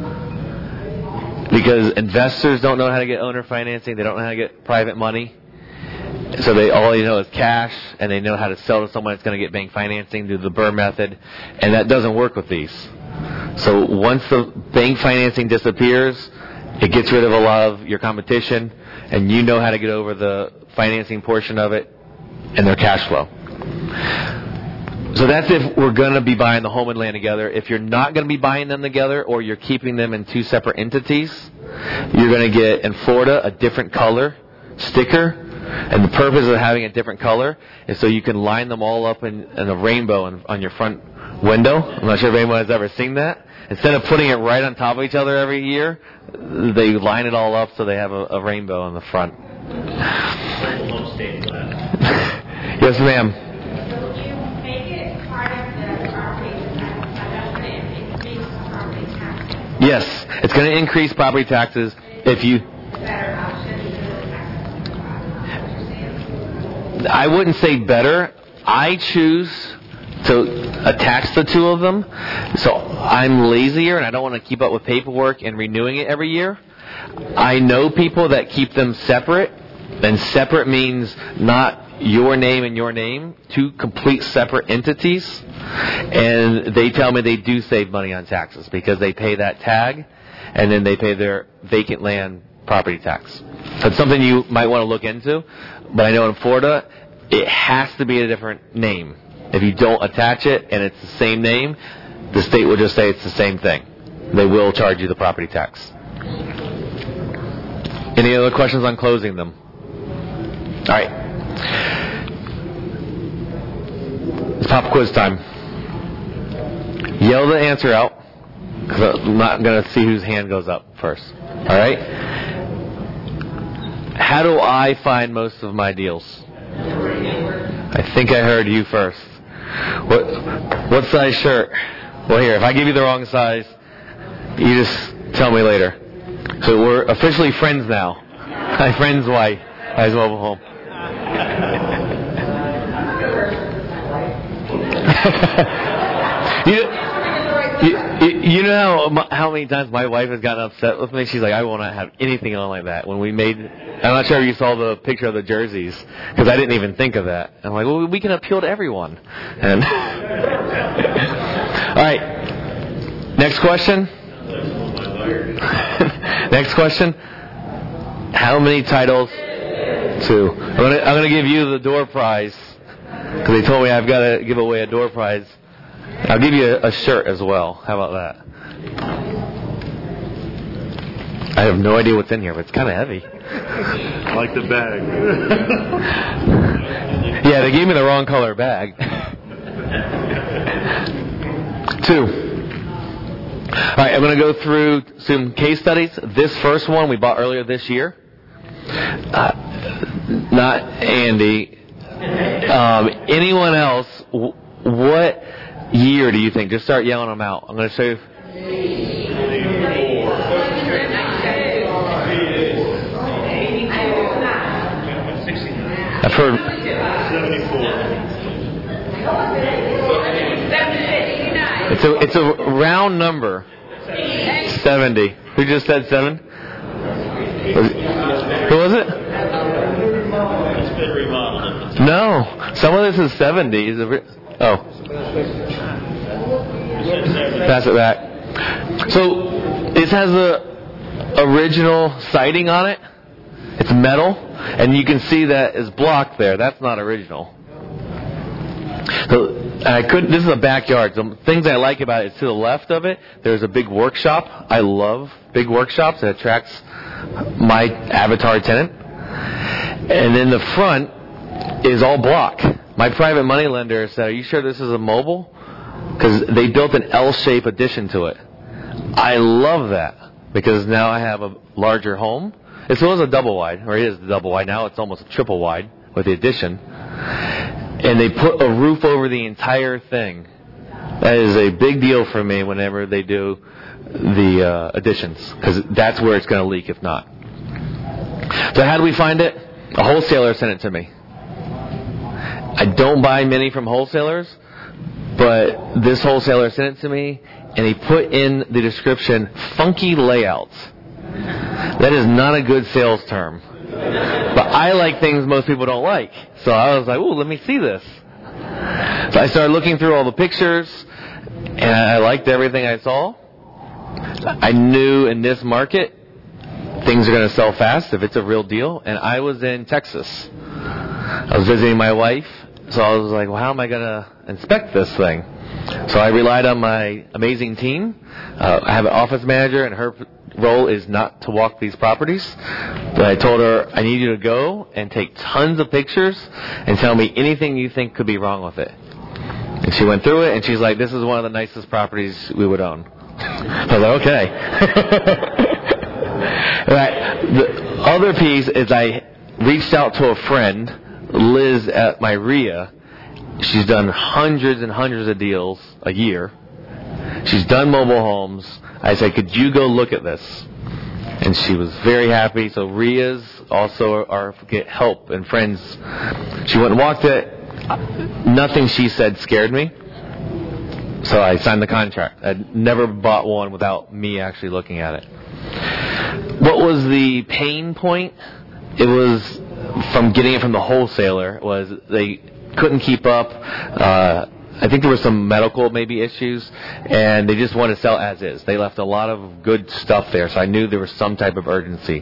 Because investors don't know how to get owner financing, they don't know how to get private money. So all they know is cash, and they know how to sell to someone that's going to get bank financing, do the BRRRR method, and that doesn't work with these. So once the bank financing disappears, it gets rid of a lot of your competition, and you know how to get over the financing portion of it and their cash flow. So that's if we're going to be buying the home and land together. If you're not going to be buying them together, or you're keeping them in two separate entities, you're going to get, in Florida, a different color sticker. And the purpose of having a different color is so you can line them all up in a rainbow on your front window. I'm not sure if anyone has ever seen that. Instead of putting it right on top of each other every year, they line it all up so they have a rainbow on the front. Yes, ma'am. Yes, it's going to increase property taxes if you... I wouldn't say better. I choose to attach the two of them. So I'm lazier and I don't want to keep up with paperwork and renewing it every year. I know people that keep them separate. And separate means not your name and your name, two complete separate entities. And they tell me they do save money on taxes because they pay that tag and then they pay their vacant land property tax. That's something you might want to look into. But I know in Florida, it has to be a different name. If you don't attach it and it's the same name, the state will just say it's the same thing. They will charge you the property tax. Any other questions on closing them? All right. It's pop quiz time. Yell the answer out, because I'm not going to see whose hand goes up first. All right? How do I find most of my deals? I think I heard you first. What size shirt? Well, here, if I give you the wrong size, you just tell me later. So we're officially friends now. My friend's wife has a mobile home. You know how many times my wife has gotten upset with me? She's like, I will not have anything on like that. When we made, I'm not sure if you saw the picture of the jerseys, because I didn't even think of that. I'm like, well, we can appeal to everyone. And all right, next question. Next question. How many titles? 2. I'm gonna give you the door prize, because they told me I've got to give away a door prize. I'll give you a shirt as well. How about that? I have no idea what's in here, but it's kind of heavy. Like the bag. Yeah, they gave me the wrong color bag. 2. All right, I'm going to go through some case studies. This first one we bought earlier this year. Not Andy. Anyone else, what year do you think? Just start yelling them out. I'm going to show you. I've heard 74. It's a round number. 70. Who just said 7? Who was it? It's been remodeled. No. Some of this is 70. Oh. Pass it back. So this has a original siding on it. It's metal, and you can see that is blocked there. That's not original. So this is a backyard. Some things I like about it is to the left of it, there's a big workshop. I love big workshops. It attracts my avatar tenant. And then the front is all block. My private money lender said, "Are you sure this is a mobile?" Because they built an L-shaped addition to it. I love that because now I have a larger home. It was a double wide, or it is a double wide. Now it's almost a triple wide with the addition. And they put a roof over the entire thing. That is a big deal for me whenever they do the additions, because that's where it's going to leak if not. So how do we find it? A wholesaler sent it to me. I don't buy many from wholesalers, but this wholesaler sent it to me, and he put in the description, funky layouts. That is not a good sales term. But I like things most people don't like. So I was like, ooh, let me see this. So I started looking through all the pictures, and I liked everything I saw. I knew in this market, things are going to sell fast if it's a real deal. And I was in Texas. I was visiting my wife. So I was like, well, how am I going to inspect this thing? So I relied on my amazing team. I have an office manager, and her role is not to walk these properties. But I told her, I need you to go and take tons of pictures and tell me anything you think could be wrong with it. And she went through it, and she's like, this is one of the nicest properties we would own. I was like, okay. The other piece is I reached out to a friend, Liz at Myria. She's done hundreds and hundreds of deals a year. She's done mobile homes. I said, could you go look at this? And she was very happy. So RIAs also get help and friends. She went and walked it. Nothing she said scared me. So I signed the contract. I'd never bought one without me actually looking at it. What was the pain point? It was from getting it from the wholesaler. Was they couldn't keep up. I think there were some medical maybe issues, and they just wanted to sell as is. They left a lot of good stuff there, so I knew there was some type of urgency.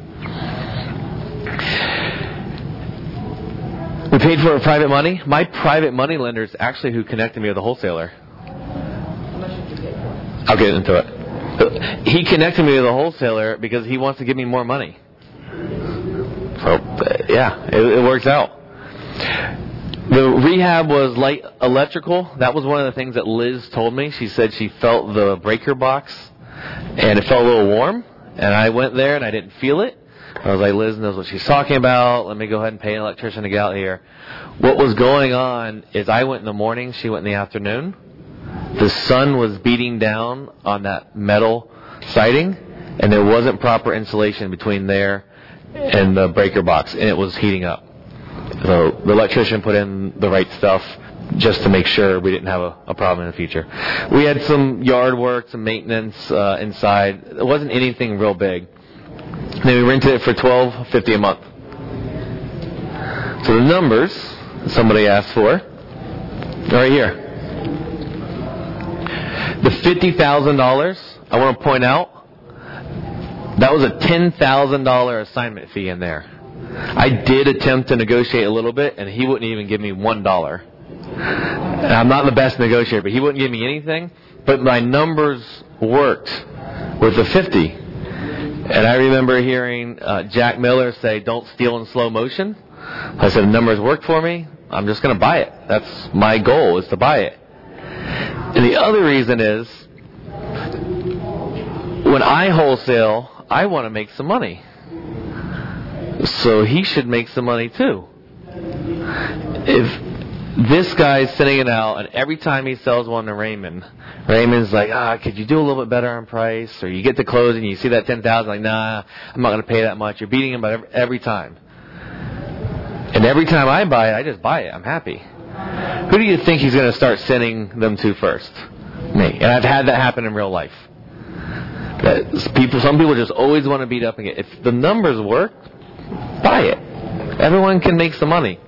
We paid for private money. My private money lender is actually who connected me with the wholesaler. I'll get into it. He connected me with a wholesaler because he wants to give me more money. So, yeah, it works out. The rehab was light electrical. That was one of the things that Liz told me. She said she felt the breaker box, and it felt a little warm. And I went there, and I didn't feel it. I was like, Liz knows what she's talking about. Let me go ahead and pay an electrician to get out here. What was going on is I went in the morning, she went in the afternoon. The sun was beating down on that metal siding, and there wasn't proper insulation between there and the breaker box, and it was heating up. So the electrician put in the right stuff just to make sure we didn't have a problem in the future. We had some yard work, some maintenance inside. It wasn't anything real big. Then we rented it for $12.50 a month. So the numbers somebody asked for, right here. The $50,000, I want to point out, that was a $10,000 assignment fee in there. I did attempt to negotiate a little bit, and he wouldn't even give me $1. And I'm not the best negotiator, but he wouldn't give me anything. But my numbers worked with the 50. And I remember hearing Jack Miller say, "Don't steal in slow motion." I said, the numbers worked for me. I'm just going to buy it. That's my goal, is to buy it. And the other reason is, when I wholesale, I want to make some money. So he should make some money too. If this guy's sending it out, and every time he sells one to Raymond, Raymond's like, could you do a little bit better on price? Or you get to close and you see that $10,000, like, nah, I'm not going to pay that much. You're beating him by every time. And every time I buy it, I just buy it. I'm happy. Who do you think he's going to start sending them to first? Me. And I've had that happen in real life. Some people just always want to beat up and get. If the numbers work, buy it. Everyone can make some money.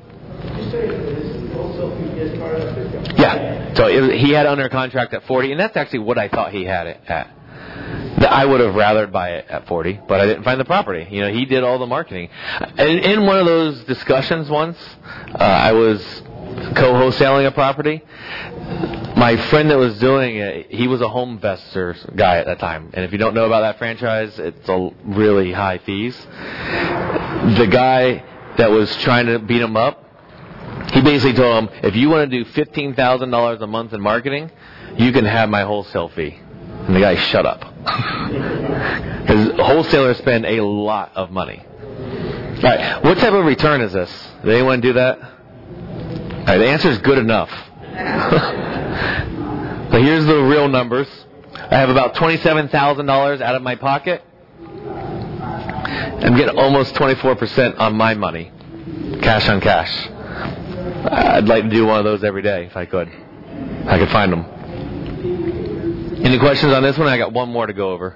Yeah. So he had under contract at 40, and that's actually what I thought he had it at. I would have rather buy it at 40, but I didn't find the property. He did all the marketing. In one of those discussions once, I was co-wholesaling a property. My friend that was doing it, he was a home investor guy at that time. And if you don't know about that franchise, it's a really high fees. The guy that was trying to beat him up, he basically told him, if you want to do $15,000 a month in marketing, you can have my wholesale fee. And the guy shut up. Because wholesalers spend a lot of money. All right, what type of return is this? Did anyone do that? All right, the answer is good enough. But here's the real numbers. I have about $27,000 out of my pocket. I'm getting almost 24% on my money. Cash on cash. I'd like to do one of those every day if I could. I could find them. Any questions on this one? I got one more to go over.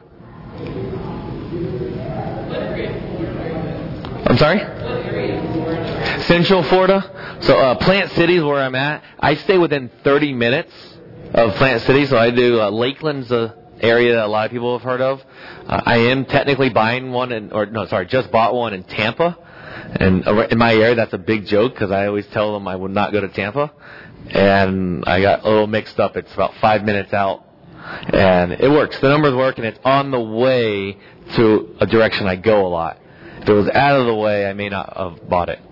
I'm sorry? Central Florida. So Plant City is where I'm at. I stay within 30 minutes of Plant City. So I do Lakeland's the area that a lot of people have heard of. I am technically buying one, just bought one in Tampa. And in my area, that's a big joke because I always tell them I would not go to Tampa. And I got a little mixed up. It's about 5 minutes out. And it works. The numbers work, and it's on the way to a direction I go a lot. If it was out of the way, I may not have bought it.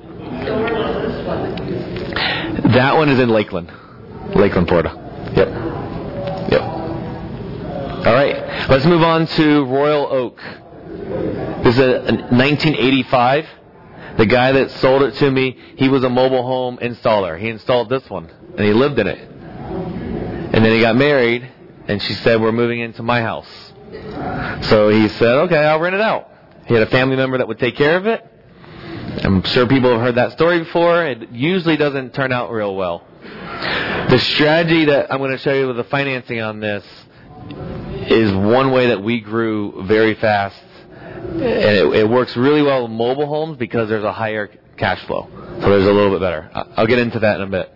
That one is in Lakeland, Florida. Yep. All right. Let's move on to Royal Oak. This is a 1985. The guy that sold it to me, he was a mobile home installer. He installed this one, and he lived in it. And then he got married, and she said, we're moving into my house. So he said, okay, I'll rent it out. He had a family member that would take care of it. I'm sure people have heard that story before. It usually doesn't turn out real well. The strategy that I'm going to show you with the financing on this is one way that we grew very fast. And it works really well with mobile homes because there's a higher cash flow. So there's a little bit better. I'll get into that in a bit.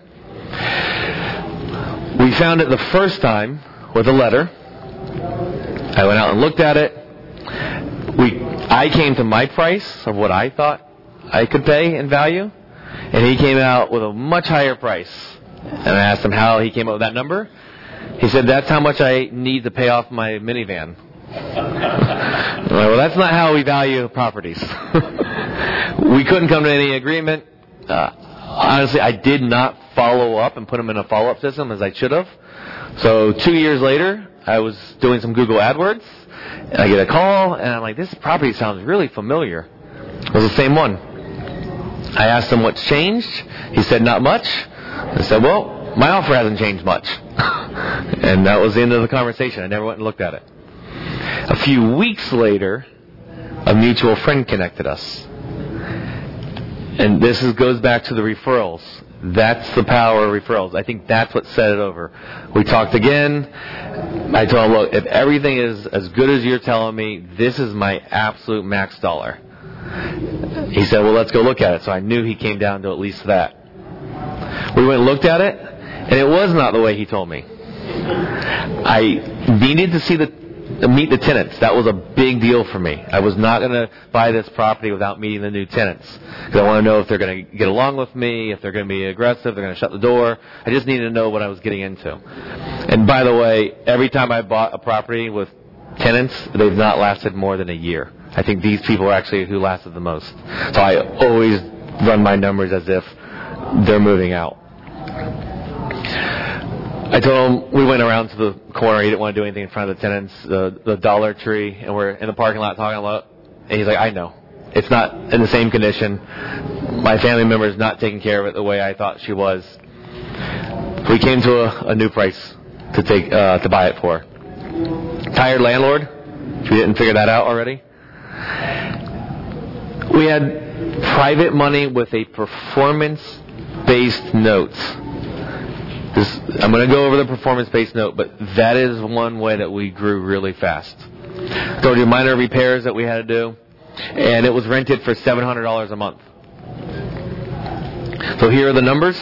We found it the first time with a letter. I went out and looked at it. I came to my price of what I thought I could pay in value, and he came out with a much higher price. And I asked him how he came up with that number. He said, that's how much I need to pay off my minivan. Well, that's not how we value properties. We couldn't come to any agreement. Honestly, I did not follow up and put them in a follow-up system as I should have. So 2 years later, I was doing some Google AdWords, and I get a call, and I'm like, this property sounds really familiar. It was the same one. I asked him what's changed. He said not much. I said, well, my offer hasn't changed much. And that was the end of the conversation. I never went and looked at it. A few weeks later, a mutual friend connected us. And this goes back to the referrals. That's the power of referrals. I think that's what set it over. We talked again. I told him, look, if everything is as good as you're telling me, this is my absolute max dollar. He said, well, let's go look at it. So I knew he came down to at least that. We went and looked at it, and it was not the way he told me. I needed to meet the tenants. That was a big deal for me. I was not going to buy this property without meeting the new tenants. Because I want to know if they're going to get along with me, if they're going to be aggressive, they're going to shut the door. I just needed to know what I was getting into. And by the way, every time I bought a property with tenants, they've not lasted more than a year. I think these people are actually who lasted the most. So I always run my numbers as if they're moving out. I told him, we went around to the corner. He didn't want to do anything in front of the tenants, the Dollar Tree, and we're in the parking lot talking about it. And he's like, I know. It's not in the same condition. My family member is not taking care of it the way I thought she was. We came to a new price to buy it for. Tired landlord, if you didn't figure that out already. We had private money with a performance-based note. I'm going to go over the performance-based note, but that is one way that we grew really fast. Told you minor repairs that we had to do, and it was rented for $700 a month. So here are the numbers.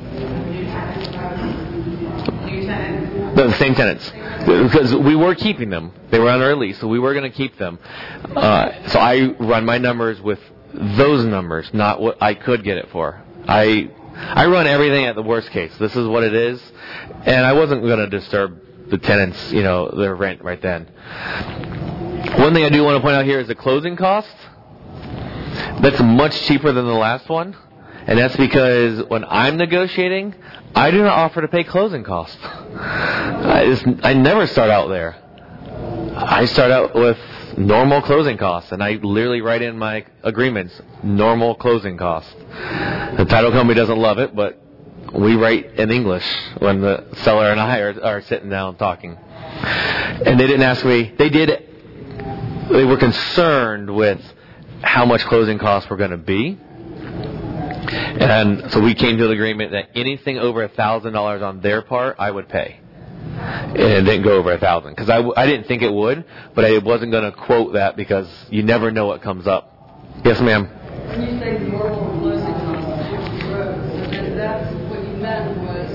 No, the same tenants. Because we were keeping them. They were on our lease, so we were going to keep them. So I run my numbers with those numbers, not what I could get it for. I run everything at the worst case. This is what it is. And I wasn't going to disturb the tenants, their rent right then. One thing I do want to point out here is the closing cost. That's much cheaper than the last one. And that's because when I'm negotiating, I do not offer to pay closing costs. I never start out there. I start out with normal closing costs, and I literally write in my agreements, normal closing costs. The title company doesn't love it, but we write in English when the seller and I are sitting down talking. And they didn't ask me. They were concerned with how much closing costs were going to be. And so we came to the agreement that anything over $1,000 on their part, I would pay. And it didn't go over $1,000 because I didn't think it would, but I wasn't going to quote that because you never know what comes up. Yes, ma'am. When you say normal closing costs, so that's what you meant was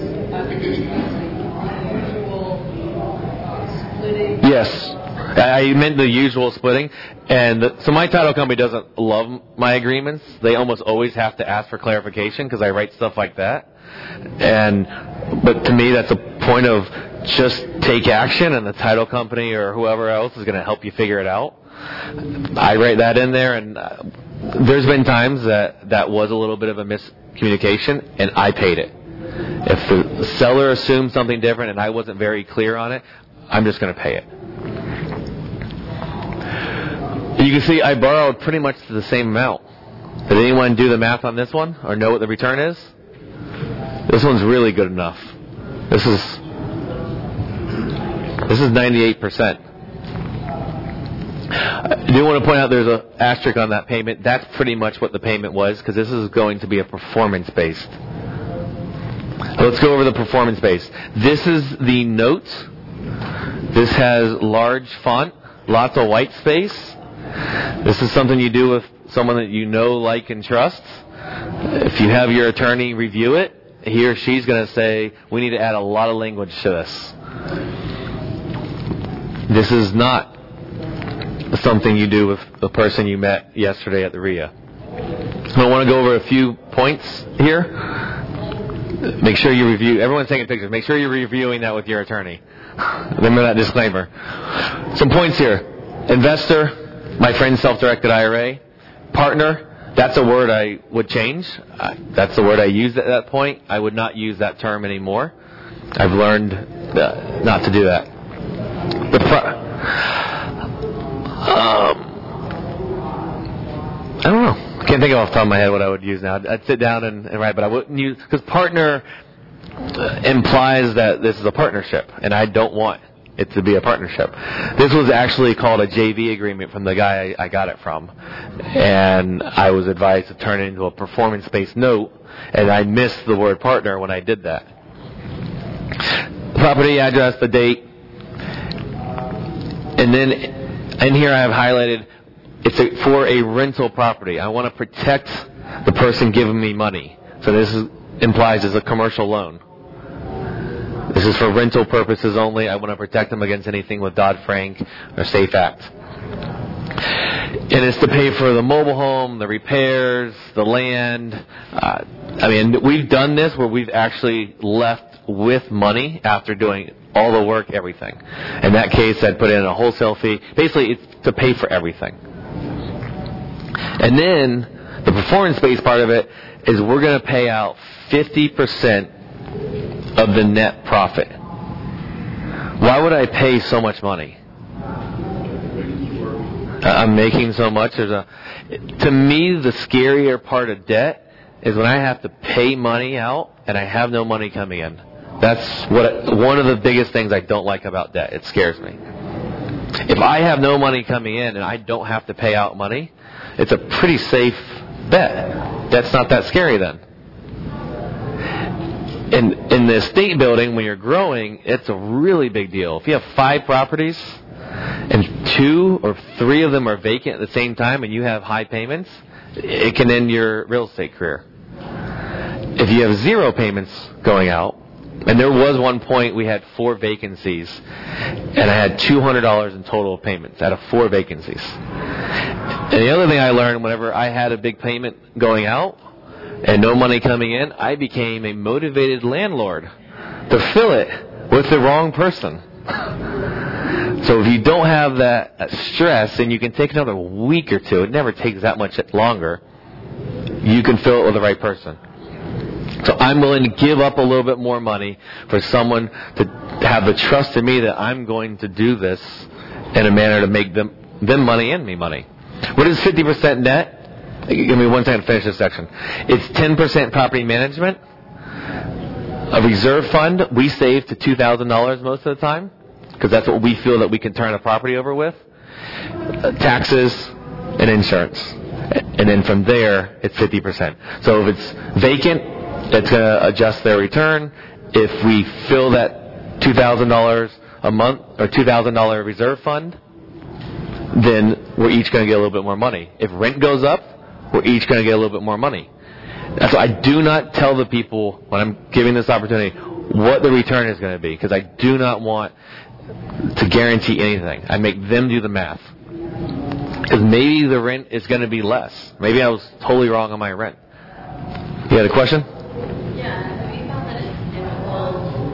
usual splitting. Yes. I meant the usual splitting. And so my title company doesn't love my agreements. They almost always have to ask for clarification because I write stuff like that. But to me, that's a point of just take action, and the title company or whoever else is going to help you figure it out. I write that in there, and there's been times that was a little bit of a miscommunication, and I paid it. If the seller assumed something different and I wasn't very clear on it, I'm just going to pay it. You can see I borrowed pretty much the same amount. Did anyone do the math on this one or know what the return is? This one's really good enough. This is 98%. I do want to point out there's an asterisk on that payment. That's pretty much what the payment was because this is going to be a performance-based. Let's go over the performance-based. This is the note. This has large font, lots of white space. This is something you do with someone that you know, like, and trust. If you have your attorney review it, he or she's going to say, we need to add a lot of language to this. This is not something you do with the person you met yesterday at the RIA. I want to go over a few points here. Make sure you review. Everyone's taking pictures. Make sure you're reviewing that with your attorney. Remember that disclaimer. Some points here. Investor, my friend's self-directed IRA. Partner, that's a word I would change. That's the word I used at that point. I would not use that term anymore. I've learned not to do that. I don't know. I can't think of off the top of my head what I would use now. I'd sit down and write, but I wouldn't use, because partner implies that this is a partnership, and I don't want it to be a partnership. This was actually called a JV agreement from the guy I got it from, and I was advised to turn it into a performance-based note, and I missed the word partner when I did that. Property address, the date, and then in here I have highlighted it's for a rental property. I want to protect the person giving me money. So this implies it's a commercial loan. This is for rental purposes only. I want to protect them against anything with Dodd-Frank or SAFE Act. And it's to pay for the mobile home, the repairs, the land. We've done this where we've actually left with money after doing all the work, everything. In that case, I'd put in a wholesale fee. Basically, it's to pay for everything. And then the performance-based part of it is we're going to pay out 50% of the net profit. Why would I pay so much money? I'm making so much. To me, the scarier part of debt is when I have to pay money out and I have no money coming in. That's one of the biggest things I don't like about debt. It scares me. If I have no money coming in and I don't have to pay out money, it's a pretty safe bet. That's not that scary then. In the estate building, when you're growing, it's a really big deal. If you have 5 properties and 2 or 3 of them are vacant at the same time and you have high payments, it can end your real estate career. If you have 0 payments going out, and there was one point we had 4 vacancies, and I had $200 in total payments out of 4 vacancies. And the other thing I learned, whenever I had a big payment going out and no money coming in, I became a motivated landlord to fill it with the wrong person. So if you don't have that stress, and you can take another week or 2, it never takes that much longer, you can fill it with the right person. So I'm willing to give up a little bit more money for someone to have the trust in me that I'm going to do this in a manner to make them money and me money. What is 50% net? Give me one second to finish this section. It's 10% property management. A reserve fund, we save to $2,000 most of the time, because that's what we feel that we can turn a property over with. Taxes and insurance. And then from there, it's 50%. So if it's vacant, it's going to adjust their return. If we fill that $2,000 a month or $2,000 reserve fund, then we're each going to get a little bit more money. If rent goes up, we're each going to get a little bit more money. That's why I do not tell the people when I'm giving this opportunity what the return is going to be, because I do not want to guarantee anything. I make them do the math. Because maybe the rent is going to be less. Maybe I was totally wrong on my rent. You had a question? Yeah, have you found that it's difficult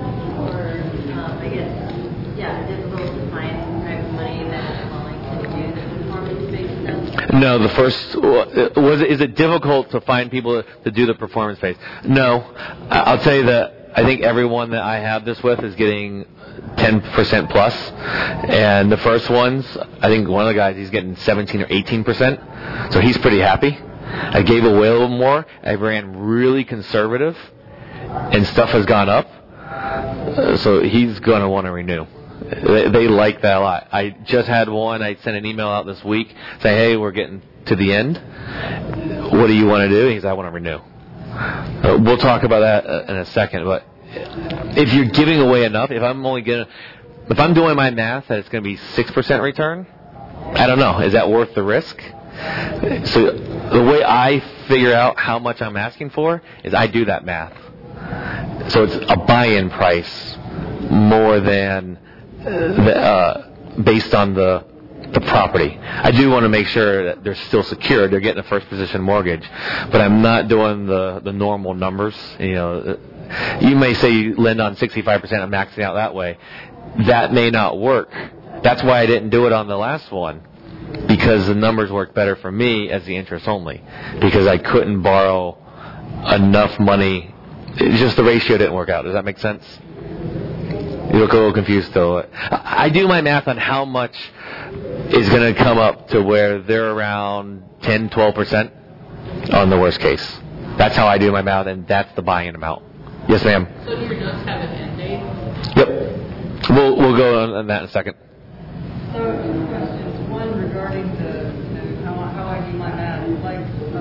difficult to find private money that is willing to do the performance-based stuff? No, is it difficult to find people to do the performance-based? No. I'll tell you that I think everyone that I have this with is getting 10% plus. And the first ones, I think one of the guys, he's getting 17 or 18%. So he's pretty happy. I gave away a little more. I ran really conservative, and stuff has gone up. So he's going to want to renew. They like that a lot. I just had one. I sent an email out this week saying, hey, we're getting to the end. What do you want to do? He said, I want to renew. We'll talk about that in a second. But if you're giving away enough, if I'm doing my math that it's going to be 6% return, I don't know. Is that worth the risk? So the way I figure out how much I'm asking for is I do that math. So it's a buy-in price more than based on the property. I do want to make sure that they're still secured. They're getting a first position mortgage, but I'm not doing the normal numbers. You may say you lend on 65% and maxing out that way. That may not work. That's why I didn't do it on the last one, because the numbers work better for me as the interest only, because I couldn't borrow enough money. It's just the ratio didn't work out. Does that make sense? You look a little confused still. I do my math on how much is going to come up to where they're around 10, 12% on the worst case. That's how I do my math, and that's the buy-in amount. Yes, ma'am. So do your notes have an end date? Yep. We'll go on that in a second. So 2 questions. One regarding how I do my math. Like,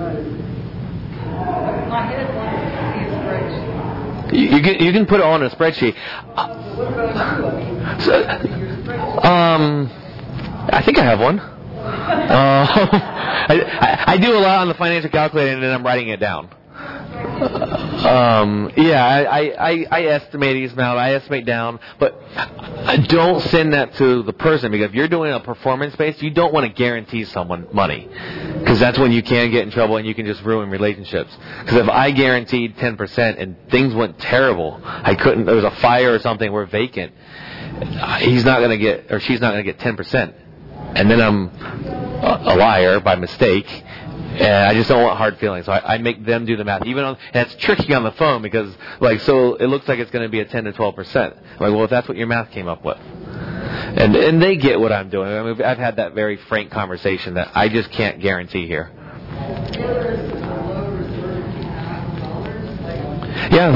my head wants to see a spreadsheet. You can put it on a spreadsheet. What about you? Your spreadsheet. I think I have one. I do a lot on the financial calculator, and then I'm writing it down. I estimate these amount. I estimate down, but I don't send that to the person, because if you're doing a performance-based, you don't want to guarantee someone money, because that's when you can get in trouble and you can just ruin relationships. Because if I guaranteed 10% and things went terrible, there was a fire or something, we're vacant, he's not going to get, or she's not going to get 10%. And then I'm a liar by mistake, And I just don't want hard feelings. So I make them do the math. And it's tricky on the phone because, so it looks like it's going to be a 10 to 12%. I'm like, well, if that's what your math came up with. And they get what I'm doing. I mean, I've had that very frank conversation that I just can't guarantee here. Yeah,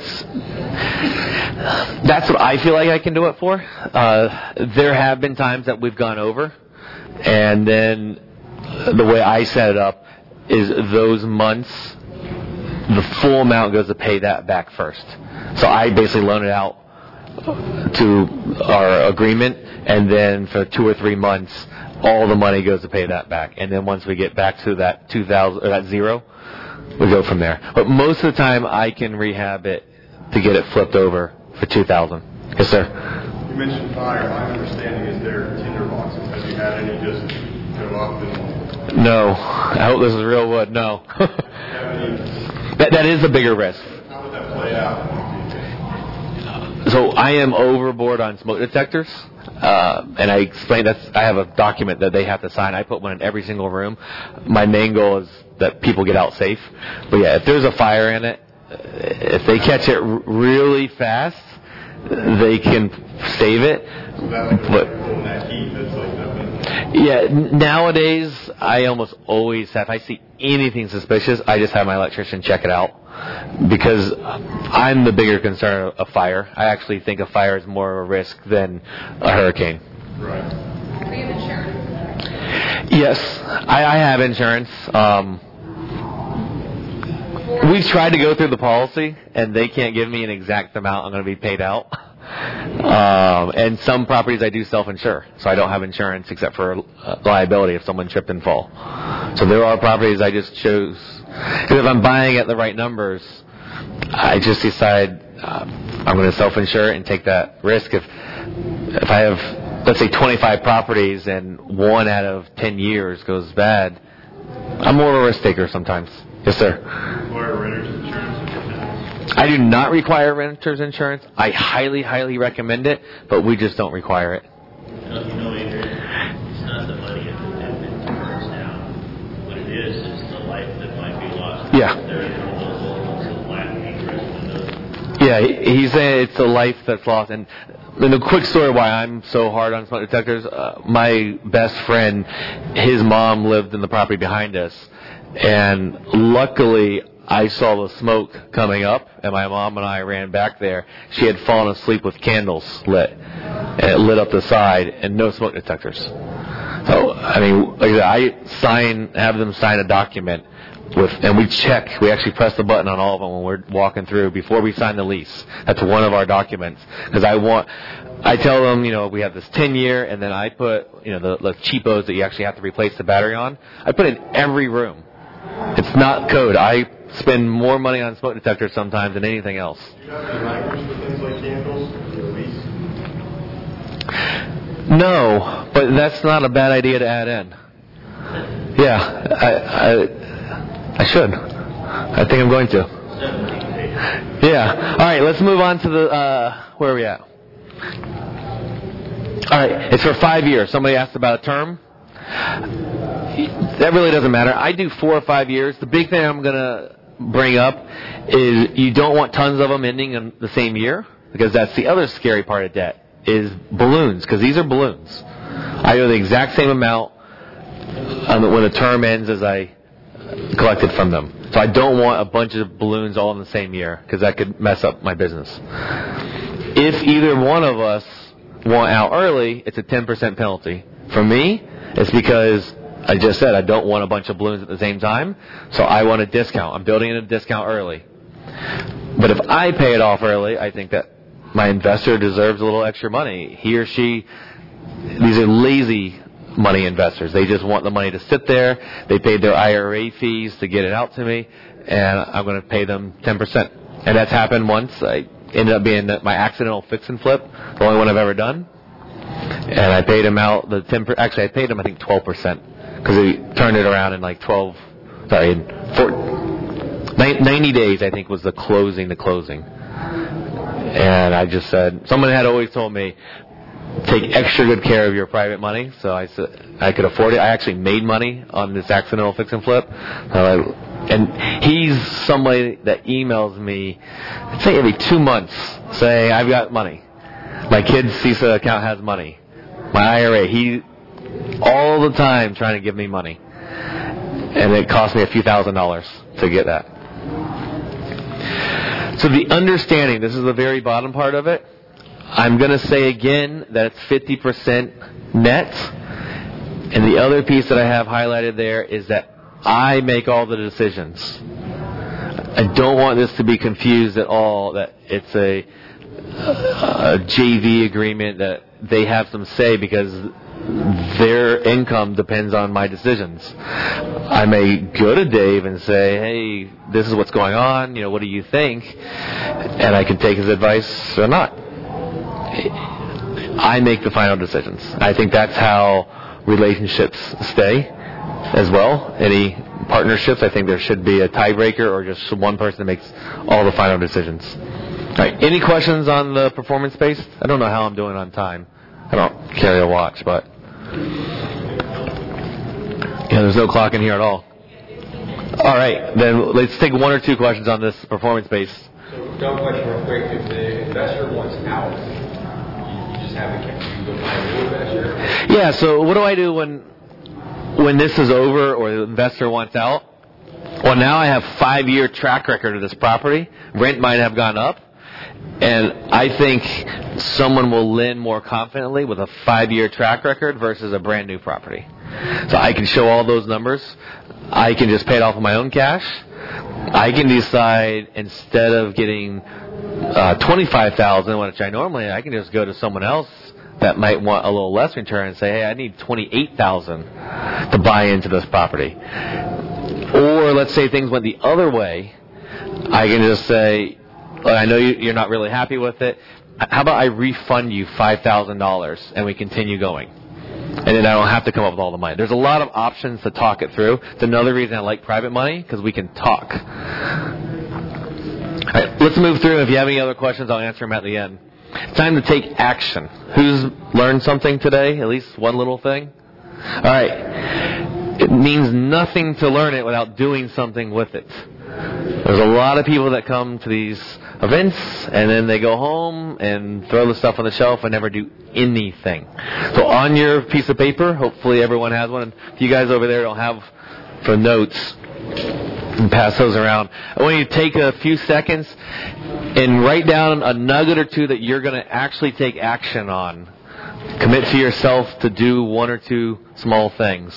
that's what I feel like I can do it for. There have been times that we've gone over, and then the way I set it up is those months, the full amount goes to pay that back first. So I basically loan it out to our agreement, and then for 2 or 3 months, all the money goes to pay that back. And then once we get back to that 2,000 or that zero, we go from there. But most of the time, I can rehab it to get it flipped over for 2,000. Yes, sir. You mentioned fire. My understanding is they're tinder boxes. Have you had any just go up and? No. I hope this is real wood. No. That is a bigger risk. How would that play out? So I am overboard on smoke detectors. And I explained I have a document that they have to sign. I put one in every single room. My main goal is that people get out safe. But yeah, if there's a fire in it, if they catch it really fast, they can save it. So that heat, that's like nothing. Yeah, nowadays I almost always have. If I see anything suspicious, I just have my electrician check it out. Because I'm the bigger concern of fire. I actually think a fire is more of a risk than a hurricane. Right. Do you have insurance? Yes, I have insurance. We've tried to go through the policy, and they can't give me an exact amount I'm going to be paid out. And some properties I do self-insure, so I don't have insurance except for liability if someone tripped and fall. So there are properties I just chose, because if I'm buying at the right numbers, I just decide I'm going to self-insure it and take that risk. If I have, let's say, 25 properties and 1 out of 10 years goes bad, I'm more of a risk taker sometimes. Yes, sir. Require renter's insurance? I do not require renter's insurance. I highly, highly recommend it, but we just don't require it. Adrian, it's not the money that burns down. What it is the life that might be lost. Yeah. Yeah, he's saying it's the life that's lost. And a quick story why I'm so hard on smoke detectors. My best friend, his mom lived in the property behind us. And luckily, I saw the smoke coming up, and my mom and I ran back there. She had fallen asleep with candles lit, and it lit up the side, and no smoke detectors. So, I mean, like I have them sign a document and we check. We actually press the button on all of them when we're walking through before we sign the lease. That's one of our documents, because I tell them, we have this 10-year, and then I put, the cheapos that you actually have to replace the battery on. I put in every room. It's not code. I spend more money on smoke detectors sometimes than anything else. Do you have any language for things like candles in your lease? No, but that's not a bad idea to add in. Yeah, I should. I think I'm going to. Yeah. All right, let's move on to the, where are we at? All right, it's for 5 years. Somebody asked about a term. That really doesn't matter. I do 4 or 5 years. The big thing I'm going to bring up is you don't want tons of them ending in the same year, because that's the other scary part of debt, is balloons, because these are balloons. I owe the exact same amount when the term ends as I collected from them. So I don't want a bunch of balloons all in the same year, because that could mess up my business. If either one of us want out early, it's a 10% penalty. For me, it's because I just said I don't want a bunch of balloons at the same time, so I want a discount. I'm building in a discount early. But if I pay it off early, I think that my investor deserves a little extra money. He or she, these are lazy money investors. They just want the money to sit there. They paid their IRA fees to get it out to me, and I'm going to pay them 10%. And that's happened once. I ended up being my accidental fix and flip, the only one I've ever done. And I paid him out the 10%. Actually, I paid him, I think, 12%, because he turned it around in 90 days, I think, was the closing. And I just said, someone had always told me, take extra good care of your private money. So I said I could afford it. I actually made money on this accidental fix and flip. And he's somebody that emails me, I'd say every 2 months, saying, I've got money. My kid's CISA account has money. My IRA, he all the time trying to give me money. And it cost me a few $1,000s to get that. So the understanding, this is the very bottom part of it. I'm going to say again that it's 50% net. And the other piece that I have highlighted there is that I make all the decisions. I don't want this to be confused at all, that it's a JV agreement that they have some say because their income depends on my decisions. I may go to Dave and say, hey, this is what's going on, what do you think? And I can take his advice or not. I make the final decisions. I think that's how relationships stay as well. Any partnerships, I think there should be a tiebreaker or just one person that makes all the final decisions. All right, any questions on the performance-based? I don't know how I'm doing on time. I don't carry a watch, but there's no clock in here at all. All right, then let's take 1 or 2 questions on this performance-based. So, dumb question real quick. If the investor wants out, you just have you go find a new investor? Yeah, so what do I do when this is over or the investor wants out? Well, now I have 5-year track record of this property. Rent might have gone up. And I think someone will lend more confidently with a 5-year track record versus a brand new property. So I can show all those numbers. I can just pay it off with my own cash. I can decide instead of getting $25,000, which I can just go to someone else that might want a little less return and say, hey, I need $28,000 to buy into this property. Or let's say things went the other way. I can just say, I know you're not really happy with it. How about I refund you $5,000 and we continue going? And then I don't have to come up with all the money. There's a lot of options to talk it through. It's another reason I like private money, because we can talk. All right, let's move through. If you have any other questions, I'll answer them at the end. It's time to take action. Who's learned something today? At least one little thing? All right. It means nothing to learn it without doing something with it. There's a lot of people that come to these events and then they go home and throw the stuff on the shelf and never do anything. So on your piece of paper, hopefully everyone has one. If you guys over there don't have for notes, and pass those around. I want you to take a few seconds and write down a nugget or two that you're going to actually take action on. Commit to yourself to do 1 or 2 small things.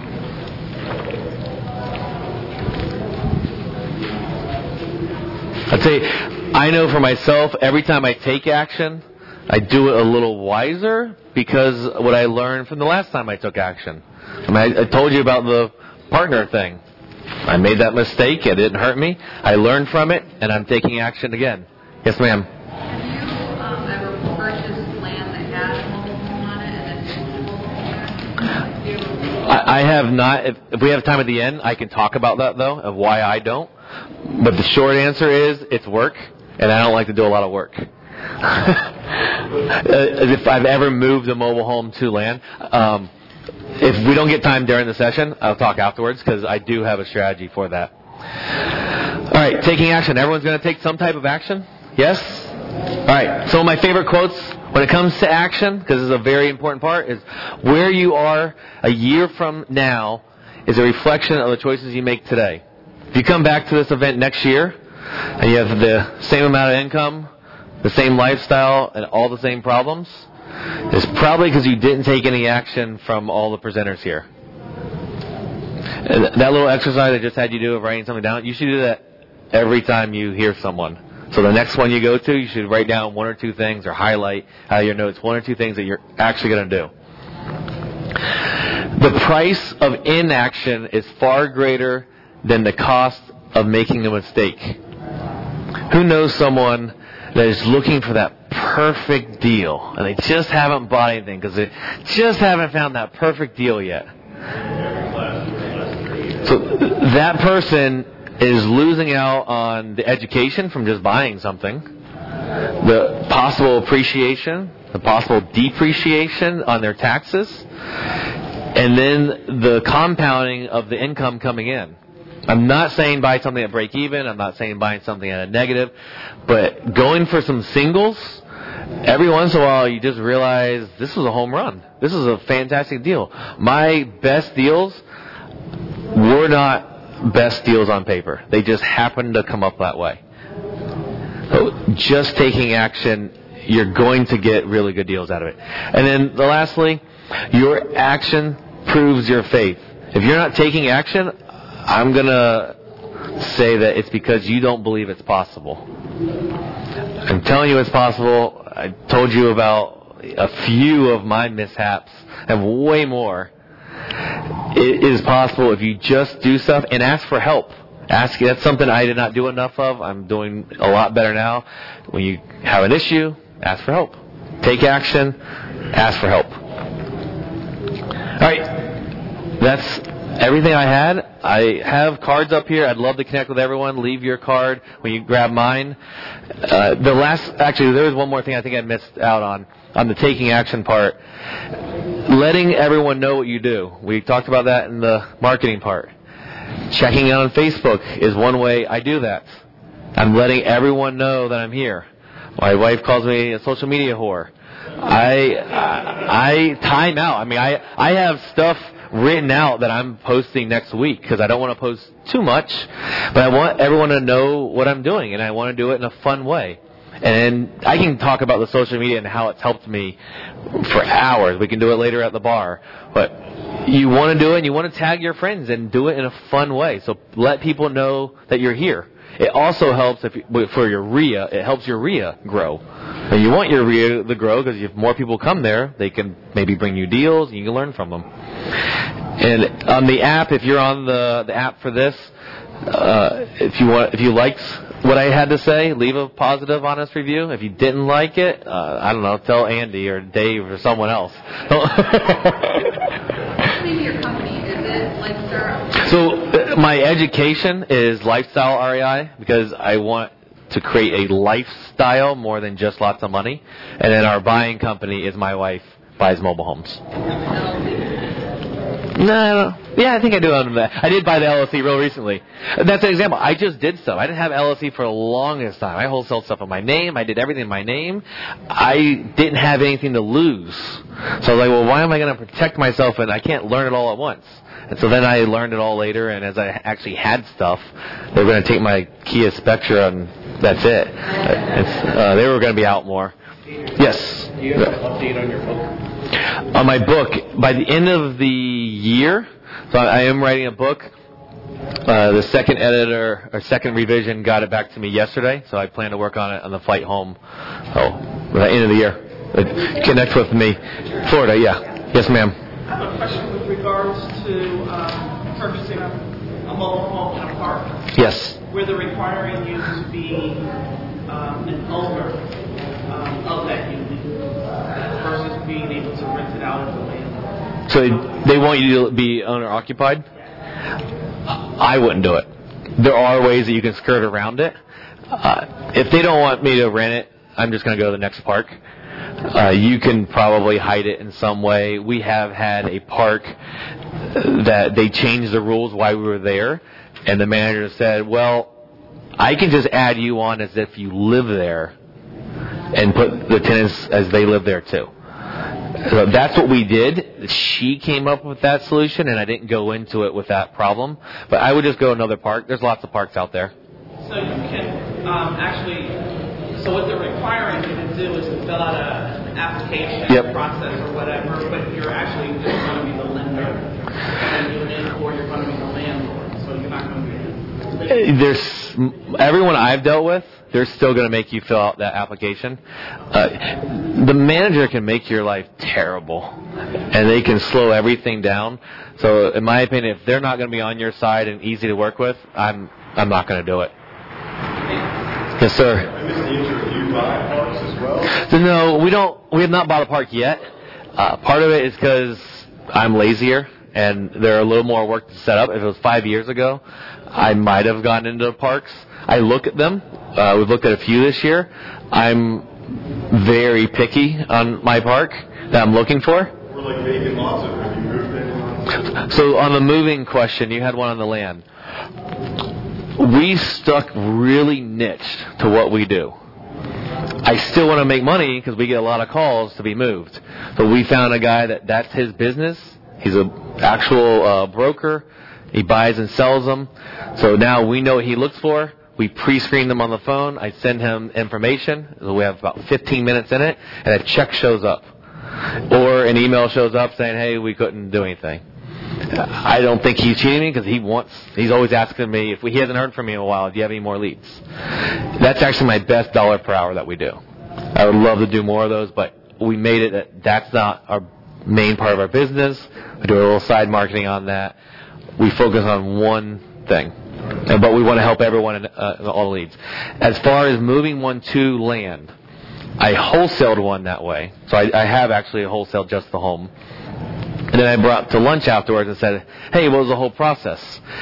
I'd say, I know for myself, every time I take action, I do it a little wiser because what I learned from the last time I took action. I told you about the partner thing. I made that mistake. It didn't hurt me. I learned from it, and I'm taking action again. Yes, ma'am. Have you ever purchased land that had a mobile home on it and then moved the mobile home? I have not. If we have time at the end, I can talk about that, though, of why I don't. But the short answer is it's work, and I don't like to do a lot of work. If I've ever moved a mobile home to land. If we don't get time during the session, I'll talk afterwards because I do have a strategy for that. All right, taking action. Everyone's going to take some type of action? Yes? All right, some of my favorite quotes when it comes to action, because this is a very important part, is where you are a year from now is a reflection of the choices you make today. If you come back to this event next year and you have the same amount of income, the same lifestyle, and all the same problems, it's probably because you didn't take any action from all the presenters here. And that little exercise I just had you do of writing something down, you should do that every time you hear someone. So the next one you go to, you should write down 1 or 2 things or highlight out of your notes 1 or 2 things that you're actually going to do. The price of inaction is far greater than the cost of making a mistake. Who knows someone that is looking for that perfect deal and they just haven't bought anything because they just haven't found that perfect deal yet? So that person is losing out on the education from just buying something, the possible appreciation the possible depreciation on their taxes, and then the compounding of the income coming in. I'm not saying buy something at break even. I'm not saying buying something at a negative. But going for some singles, every once in a while you just realize this was a home run. This is a fantastic deal. My best deals were not best deals on paper. They just happened to come up that way. So just taking action, you're going to get really good deals out of it. And then lastly, your action proves your faith. If you're not taking action, I'm going to say that it's because you don't believe it's possible. I'm telling you it's possible. I told you about a few of my mishaps and way more. It is possible if you just do stuff and ask for help. That's something I did not do enough of. I'm doing a lot better now. When you have an issue, ask for help. Take action. Ask for help. All right. That's everything I had. I have cards up here. I'd love to connect with everyone. Leave your card when you grab mine. There was one more thing I think I missed out on the taking action part. Letting everyone know what you do. We talked about that in the marketing part. Checking out on Facebook is one way I do that. I'm letting everyone know that I'm here. My wife calls me a social media whore. I time out. I mean, I have stuff written out that I'm posting next week because I don't want to post too much, but I want everyone to know what I'm doing, and I want to do it in a fun way. And I can talk about the social media and how it's helped me for hours. We can do it later at the bar. But you want to do it, and you want to tag your friends and do it in a fun way. So let people know that you're here. It also helps for your RIA. It helps your RIA grow. And you want your RIA to grow because if more people come there, they can maybe bring you deals, and you can learn from them. And on the app, if you're on the app for this, if you liked what I had to say, leave a positive, honest review. If you didn't like it, I don't know, tell Andy or Dave or someone else. What's the name of your company? Is it like Sarah? So my education is Lifestyle REI because I want to create a lifestyle more than just lots of money. And then our buying company is My Wife Buys Mobile Homes. No. Yeah, I think I do own that. I did buy the LLC real recently. That's an example. I just did stuff. I didn't have LLC for the longest time. I wholesaled stuff in my name. I did everything in my name. I didn't have anything to lose. So I was like, well, why am I going to protect myself and I can't learn it all at once? And so then I learned it all later, and as I actually had stuff, they were going to take my Kia Spectra, and that's it. They were going to be out more. Yes? Do you have an update on your book? On my book, by the end of the year, so I am writing a book. The second editor, or second revision, got it back to me yesterday, so I plan to work on it on the flight home by the end of the year. Connect with me. Florida, yeah. Yes, ma'am. I have a question with regards to purchasing a mobile home in a park. Yes. Where they're requiring you to be an owner of that unit versus being able to rent it out as a landlord. So they want you to be owner-occupied? I wouldn't do it. There are ways that you can skirt around it. If they don't want me to rent it, I'm just going to go to the next park. You can probably hide it in some way. We have had a park that they changed the rules while we were there, and the manager said, well, I can just add you on as if you live there and put the tenants as they live there too. So that's what we did. She came up with that solution, and I didn't go into it with that problem. But I would just go to another park. There's lots of parks out there. So you can so what they're requiring you to do is to fill out an application process or whatever, but you're actually just going to be the lender and unit, or you're going to be the landlord. So you're not going to be. There's everyone I've dealt with, they're still going to make you fill out that application. The manager can make your life terrible, and they can slow everything down. So, in my opinion, if they're not going to be on your side and easy to work with, I'm not going to do it. Yes, sir. I missed the intro. Do you buy parks as well? So no, we have not bought a park yet. Part of it is because I'm lazier, and they're a little more work to set up. If it was 5 years ago, I might have gotten into parks. I look at them. We've looked at a few this year. I'm very picky on my part that I'm looking for. We're like vacant lots of, have you moved anyone? So on the moving question, you had one on the land. We stuck really niched to what we do. I still want to make money because we get a lot of calls to be moved. So we found a guy that's his business. He's an actual broker. He buys and sells them. So now we know what he looks for. We pre-screen them on the phone. I send him information. We have about 15 minutes in it, and a check shows up. Or an email shows up saying, hey, we couldn't do anything. I don't think he's cheating me because he's always asking me, if he hasn't heard from me in a while, do you have any more leads? That's actually my best dollar per hour that we do. I would love to do more of those, but we made it that's not our main part of our business. We do a little side marketing on that. We focus on one thing, but we want to help everyone in all the leads. As far as moving one to land, I wholesaled one that way. So I have actually wholesaled just the home. And then I brought to lunch afterwards and said, hey, what was the whole process?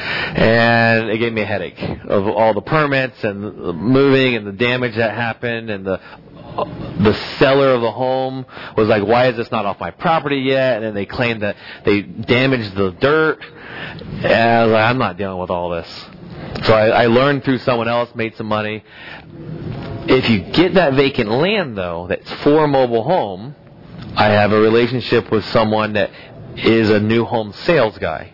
And it gave me a headache of all the permits and the moving and the damage that happened. And the seller of the home was like, why is this not off my property yet? And then they claimed that they damaged the dirt. And I was like, I'm not dealing with all this. So I learned through someone else, made some money. If you get that vacant land, though, that's for a mobile home, I have a relationship with someone that is a new home sales guy.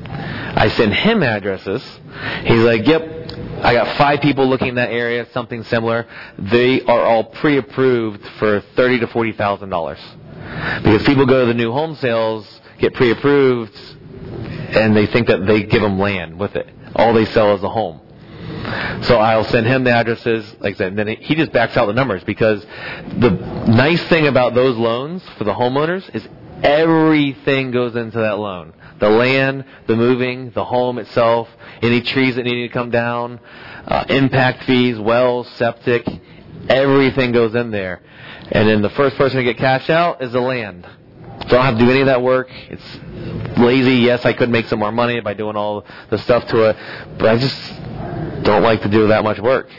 I send him addresses. He's like, yep, I got 5 people looking in that area, something similar. They are all pre-approved for $30,000 to $40,000. Because people go to the new home sales, get pre-approved, and they think that they give them land with it. All they sell is a home. So I'll send him the addresses, like I said, and then he just backs out the numbers, because the nice thing about those loans for the homeowners is everything goes into that loan. The land, the moving, the home itself, any trees that need to come down, impact fees, wells, septic, everything goes in there. And then the first person to get cash out is the land. So I don't have to do any of that work. It's lazy. Yes, I could make some more money by doing all the stuff to it, but I just don't like to do that much work.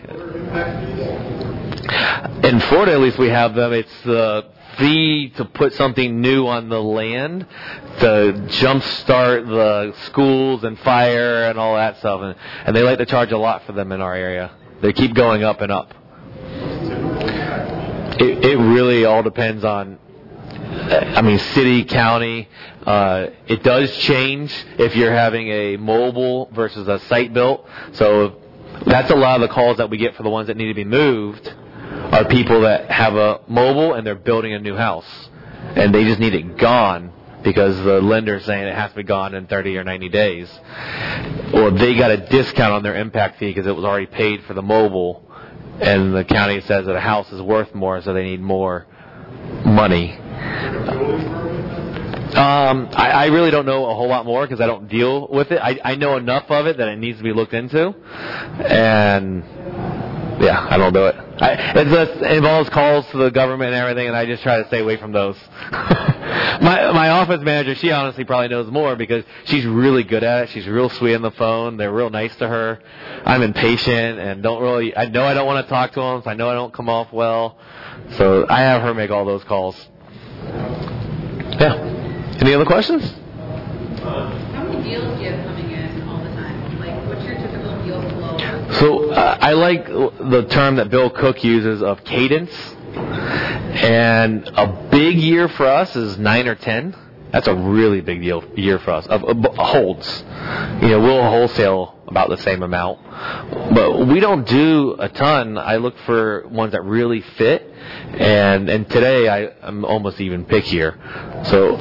In Florida, at least, we have them. It's the fee to put something new on the land to jumpstart the schools and fire and all that stuff. And they like to charge a lot for them in our area. They keep going up and up. It really all depends on, city, county. It does change if you're having a mobile versus a site built. So that's a lot of the calls that we get for the ones that need to be moved are people that have a mobile and they're building a new house. And they just need it gone because the lender's saying it has to be gone in 30 or 90 days. Or they got a discount on their impact fee because it was already paid for the mobile. And the county says that a house is worth more, so they need more money. I really don't know a whole lot more because I don't deal with it. I know enough of it that it needs to be looked into. And, yeah, I don't do it. It involves calls to the government and everything, and I just try to stay away from those. My office manager, she honestly probably knows more because she's really good at it. She's real sweet on the phone. They're real nice to her. I'm impatient and I know I don't want to talk to them, so I know I don't come off well. So I have her make all those calls. Yeah. Any other questions? How many deals do you have coming in all the time? Like, what's your typical deal flow? So I like the term that Bill Cook uses of cadence. And a big year for us is 9 or 10. That's a really big year for us. Holds. We'll wholesale about the same amount. But we don't do a ton. I look for ones that really fit. And today I'm almost even pickier. So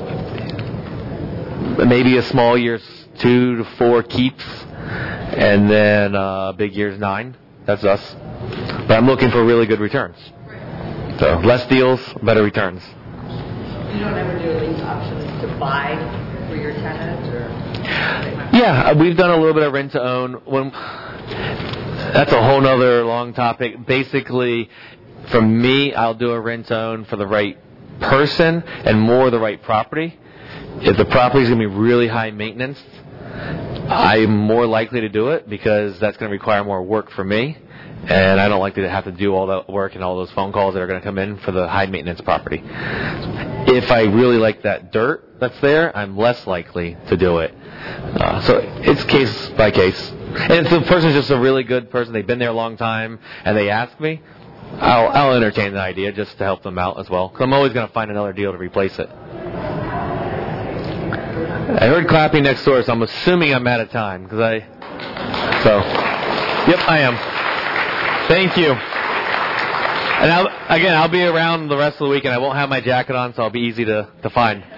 maybe a small year's 2 to 4 keeps. And then a big year's 9. That's us. But I'm looking for really good returns. So less deals, better returns. You don't ever do lease options to buy for your tenants, or? Yeah, we've done a little bit of rent to own. That's a whole nother long topic. Basically, for me, I'll do a rent to own for the right person and more the right property. If the property is going to be really high maintenance, I'm more likely to do it because that's going to require more work for me. And I don't like to have to do all that work and all those phone calls that are going to come in for the high maintenance property. If I really like that dirt that's there, I'm less likely to do it. So it's case by case. And if the person's just a really good person, they've been there a long time, and they ask me, I'll entertain the idea just to help them out as well. Because I'm always going to find another deal to replace it. I heard clapping next door, so I'm assuming I'm out of time. Yep, I am. Thank you. And I'll be around the rest of the week, and I won't have my jacket on, so I'll be easy to find.